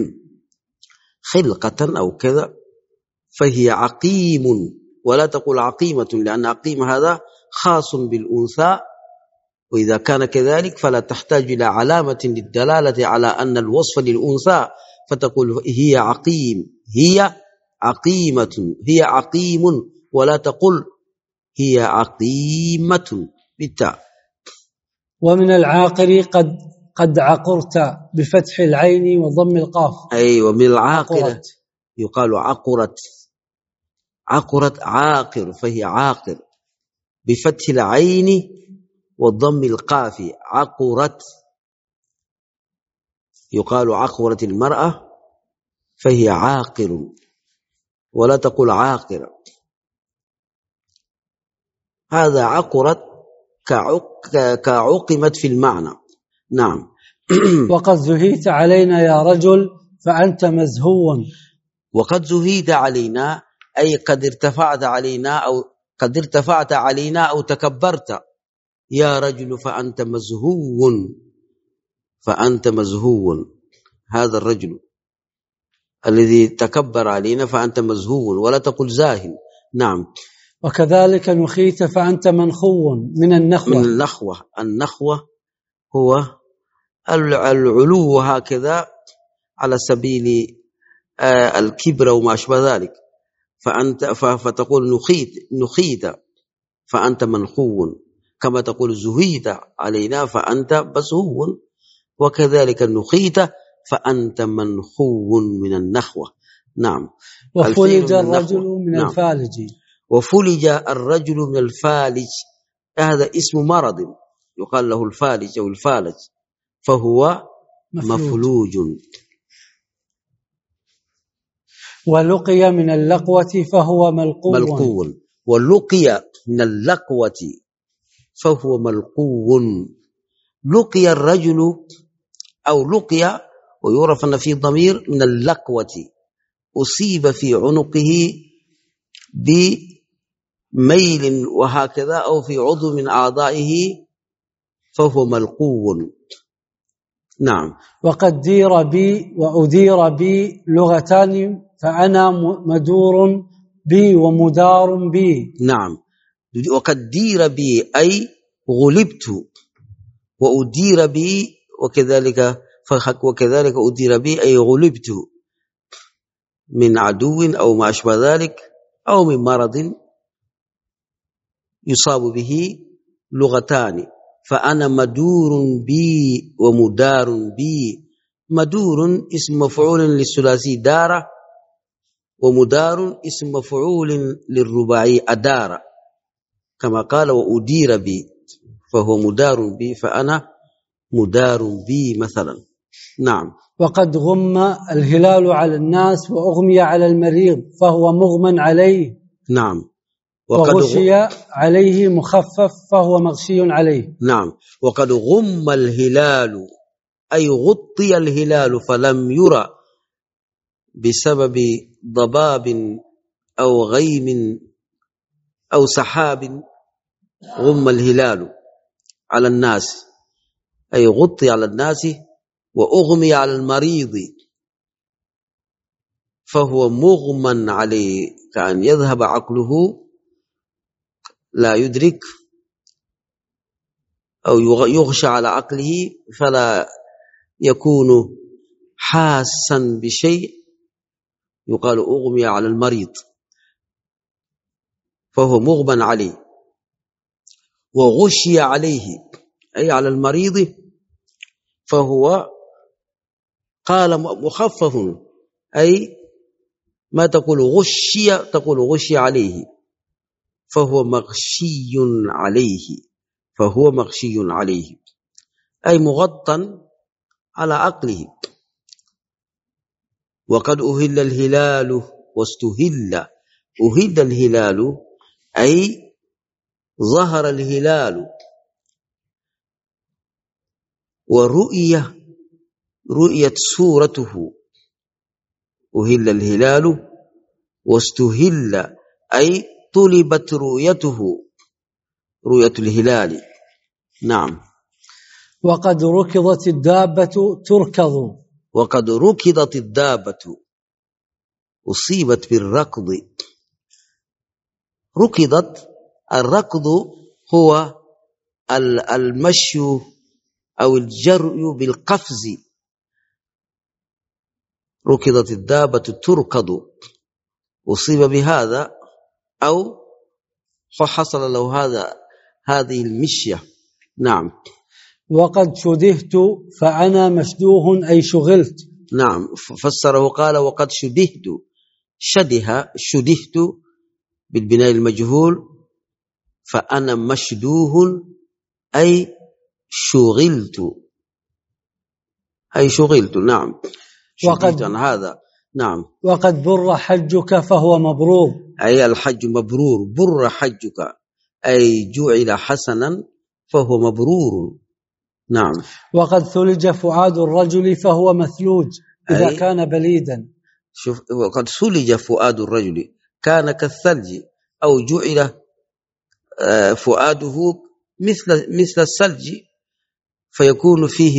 خلقة أو كذا، فهي عقيم، ولا تقول عقيمة، لأن عقيم هذا خاص بالأنثى، وإذا كان كذلك فلا تحتاج إلى علامة للدلالة على أن الوصف للأنثى، فتقول هي عقيم، هي عقيمة، هي عقيم، ولا تقل هي عقيمة بالتاء. ومن العاقر قد عقرت بفتح العين وضم القاف. أي ومن العاقرة يقال عقرت عاقر، فهي عاقر بفتح العين وضم القاف، عقرت، يقال عقرت المرأة فهي عاقر، ولا تقول عاقر. هذا عقرت كعقمت في المعنى. نعم. وقد زهيت علينا يا رجل فأنت مزهو. وقد زهيت علينا أي قد ارتفعت علينا أو تكبرت، يا رجل فأنت مزهو، هذا الرجل الذي تكبر علينا فأنت مزهو، ولا تقل زاهن. نعم. وكذلك نخيت فأنت منخو من النخوة. النخوة هو العلو هكذا على سبيل الكبر وما أشبه ذلك، فتقول نخيت فأنت منخو، كما تقول زهيت علينا فأنت مزهو، وكذلك نخيت فأنت منخو من النخوة. نعم. وفلج الرجل من الفالج. وفلج الرجل من الفالج، هذا اسم مرض يقال له الفالج أو الفالج، فهو مفلوج. ولقي من اللقوة فهو ملقو. ولقي من اللقوة فهو ملقو. لقي الرجل أو لقي، ويعرف أن في ضمير من اللقوة، أصيب في عنقه بميل وهكذا أو في عضو من أعضائه فهو ملقو. نعم. وقد دير بي وأدير بي لغتان، فأنا مدور بي ومدار بي. نعم. وقد دير بي أي غلبت، وأدير بي وكذلك أدير بي أي غلبت من عدو أو ما أشبه ذلك، أو من مرض يصاب به لغتان، فأنا مدور بي ومدار بي. مدور اسم مفعول للثلاثي دار، ومدار اسم مفعول للرباعي أدار، كما قال وأدير بي، فهو مدار بي فأنا مدار بي مثلا. نعم. وقد غم الهلال على الناس وأغمي على المريض فهو مغمى عليه. نعم. وغشي عليه مخفف فهو مغشي عليه. نعم. وقد غم الهلال أي غطي الهلال فلم يرى بسبب ضباب أو غيم أو سحاب غم الهلال على الناس، أي غطي على الناس وأغمي على المريض فهو مغمى عليه، كأن يذهب عقله لا يدرك، أو يغشى على عقله فلا يكون حاسا بشيء، يقال أغمي على المريض فهو مغمى عليه. وغشي عليه أي على المريض فهو قال مخفف، أي ما تقول غشي تقول غشي عليه، فهو مغشي عليه، فهو مغشي عليه أي مغطى على عقله. وقد أهل الهلال واستهل، أهل الهلال أي ظهر الهلال رؤية صورته، أهل الهلال واستهل أي طلبت رؤيته، رؤية الهلال. نعم. وقد ركضت الدابة تركض، وقد ركضت الدابة أصيبت بالركض. ركضت، الركض هو المشي أو الجرء بالقفز. ركضت الدابة تركض، أصيب بهذا أو فحصل له هذه المشية. نعم. وقد شدهت فأنا مشدوه أي شغلت. نعم، فسره قال وقد شدهت، شدهت بالبناء المجهول، فأنا مشدوه أي شغلت، أي شغلت. نعم، شدهت عن هذا. نعم. وقد بر حجك فهو مبرور، أي الحج مبرور، بر حجك أي جعل حسنا فهو مبرور. نعم. وقد ثلج فؤاد الرجل فهو مثلوج إذا كان بليدا. شوف، وقد ثلج فؤاد الرجل كان كالثلج، أو جعل فؤاده مثل الثلج فيكون فيه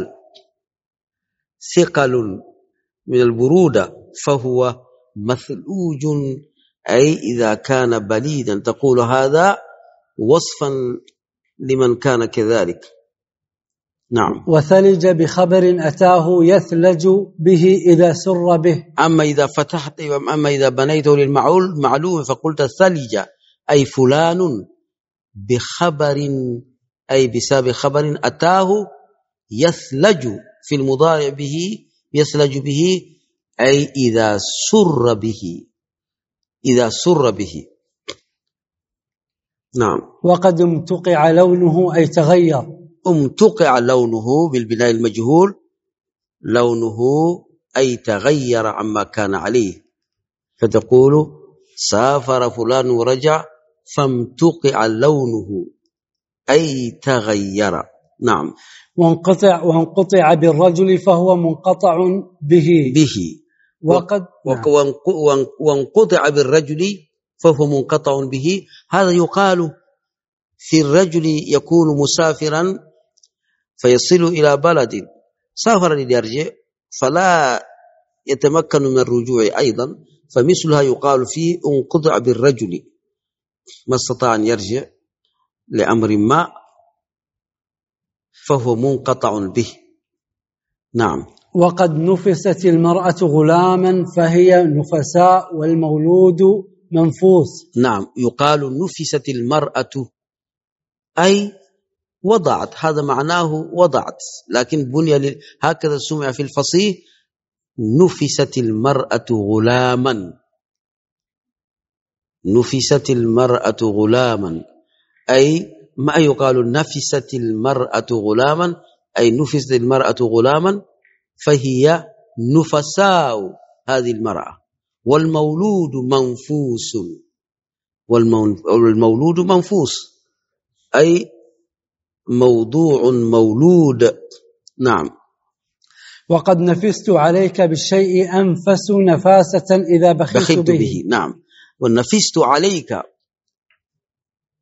ثقل من البرودة، فهو مثلوج أي إذا كان بليدا. تقول هذا وصفا لمن كان كذلك. نعم. وثلج بخبر أتاه يثلج به إذا سر به. أما إذا فتحت، أما إذا بنيته للمعلوم فقلت ثلج أي فلان بخبر، أي بسبب خبر أتاه يثلج في المضارع به، يثلج به أي إذا سر به، إذا سر به. نعم. وقد امتقع لونه أي تغير. امتقع لونه بالبناء المجهول، لونه أي تغير عما كان عليه، فتقول سافر فلان ورجع فامتقع لونه أي تغير. نعم. وانقطع بالرجل فهو منقطع به. وقد وانقطع بالرجل فهو منقطع به. هذا يقال في الرجل يكون مسافرا فيصل إلى بلد، سافر ليرجع فلا يتمكن من الرجوع أيضا، فمثلها يقال فيه انقطع بالرجل، ما استطاع أن يرجع لأمر ما فهو منقطع به. نعم. وقد نفست المرأة غلاما فهي نفساء والمولود منفوس. نعم، يقال نفست المرأة أي وضعت، هذا معناه وضعت، لكن بني هكذا سمع في الفصيح نفست المرأة غلاما، نفست المرأة غلاما أي ما يقال نفست المرأة غلاما أي نفست المرأة غلاما فهي نفساء هذه المرأة. والمولود منفوس، والمولود منفوس أي موضوع مولود. نعم. وقد نفست عليك بالشيء أنفس نفاسة إذا بخلت به. نعم. والنفست عليك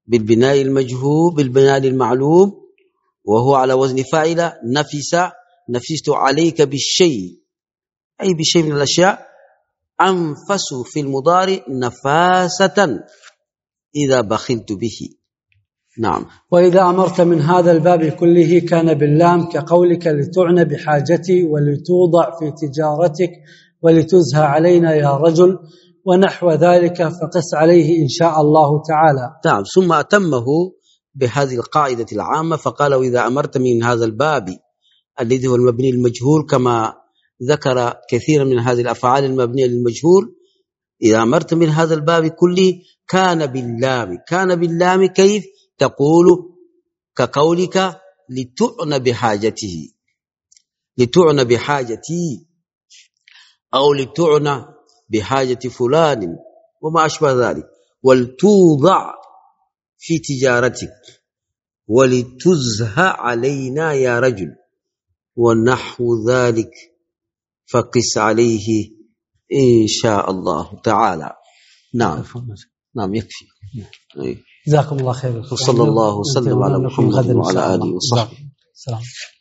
بالبناء المجهول بالبناء المعلوم وهو على وزن فاعل. نفست عليك بالشيء أي بشيء من الأشياء. أنفس في المضارع نفاسة إذا بخلت به. نعم. وإذا أمرت من هذا الباب كله كان باللام كقولك لتعنى بحاجتي ولتوضع في تجارتك ولتزهى علينا يا رجل ونحو ذلك، فقس عليه إن شاء الله تعالى. نعم. ثم أتمه بهذه القاعدة العامة فقال وإذا أمرت من هذا الباب الذي هو المبني المجهول، كما ذكر كثيرا من هذه الأفعال المبنية للمجهول، إذا أمرت من هذا الباب كله كان باللام. كان باللام كيف؟ تقول كقولك لتعنى بحاجته، لتعنى بحاجتي، أو لتعنى بحاجة فلان وما أشبه ذلك. ولتوضع في تجارتك ولتزهى علينا يا رجل ونحو ذلك، فقس عليه إن شاء الله تعالى. نعم. نعم يكفي. جزاكم الله خير. وصلى الله وسلم على محمد وعلى آله وصحبه. السلام.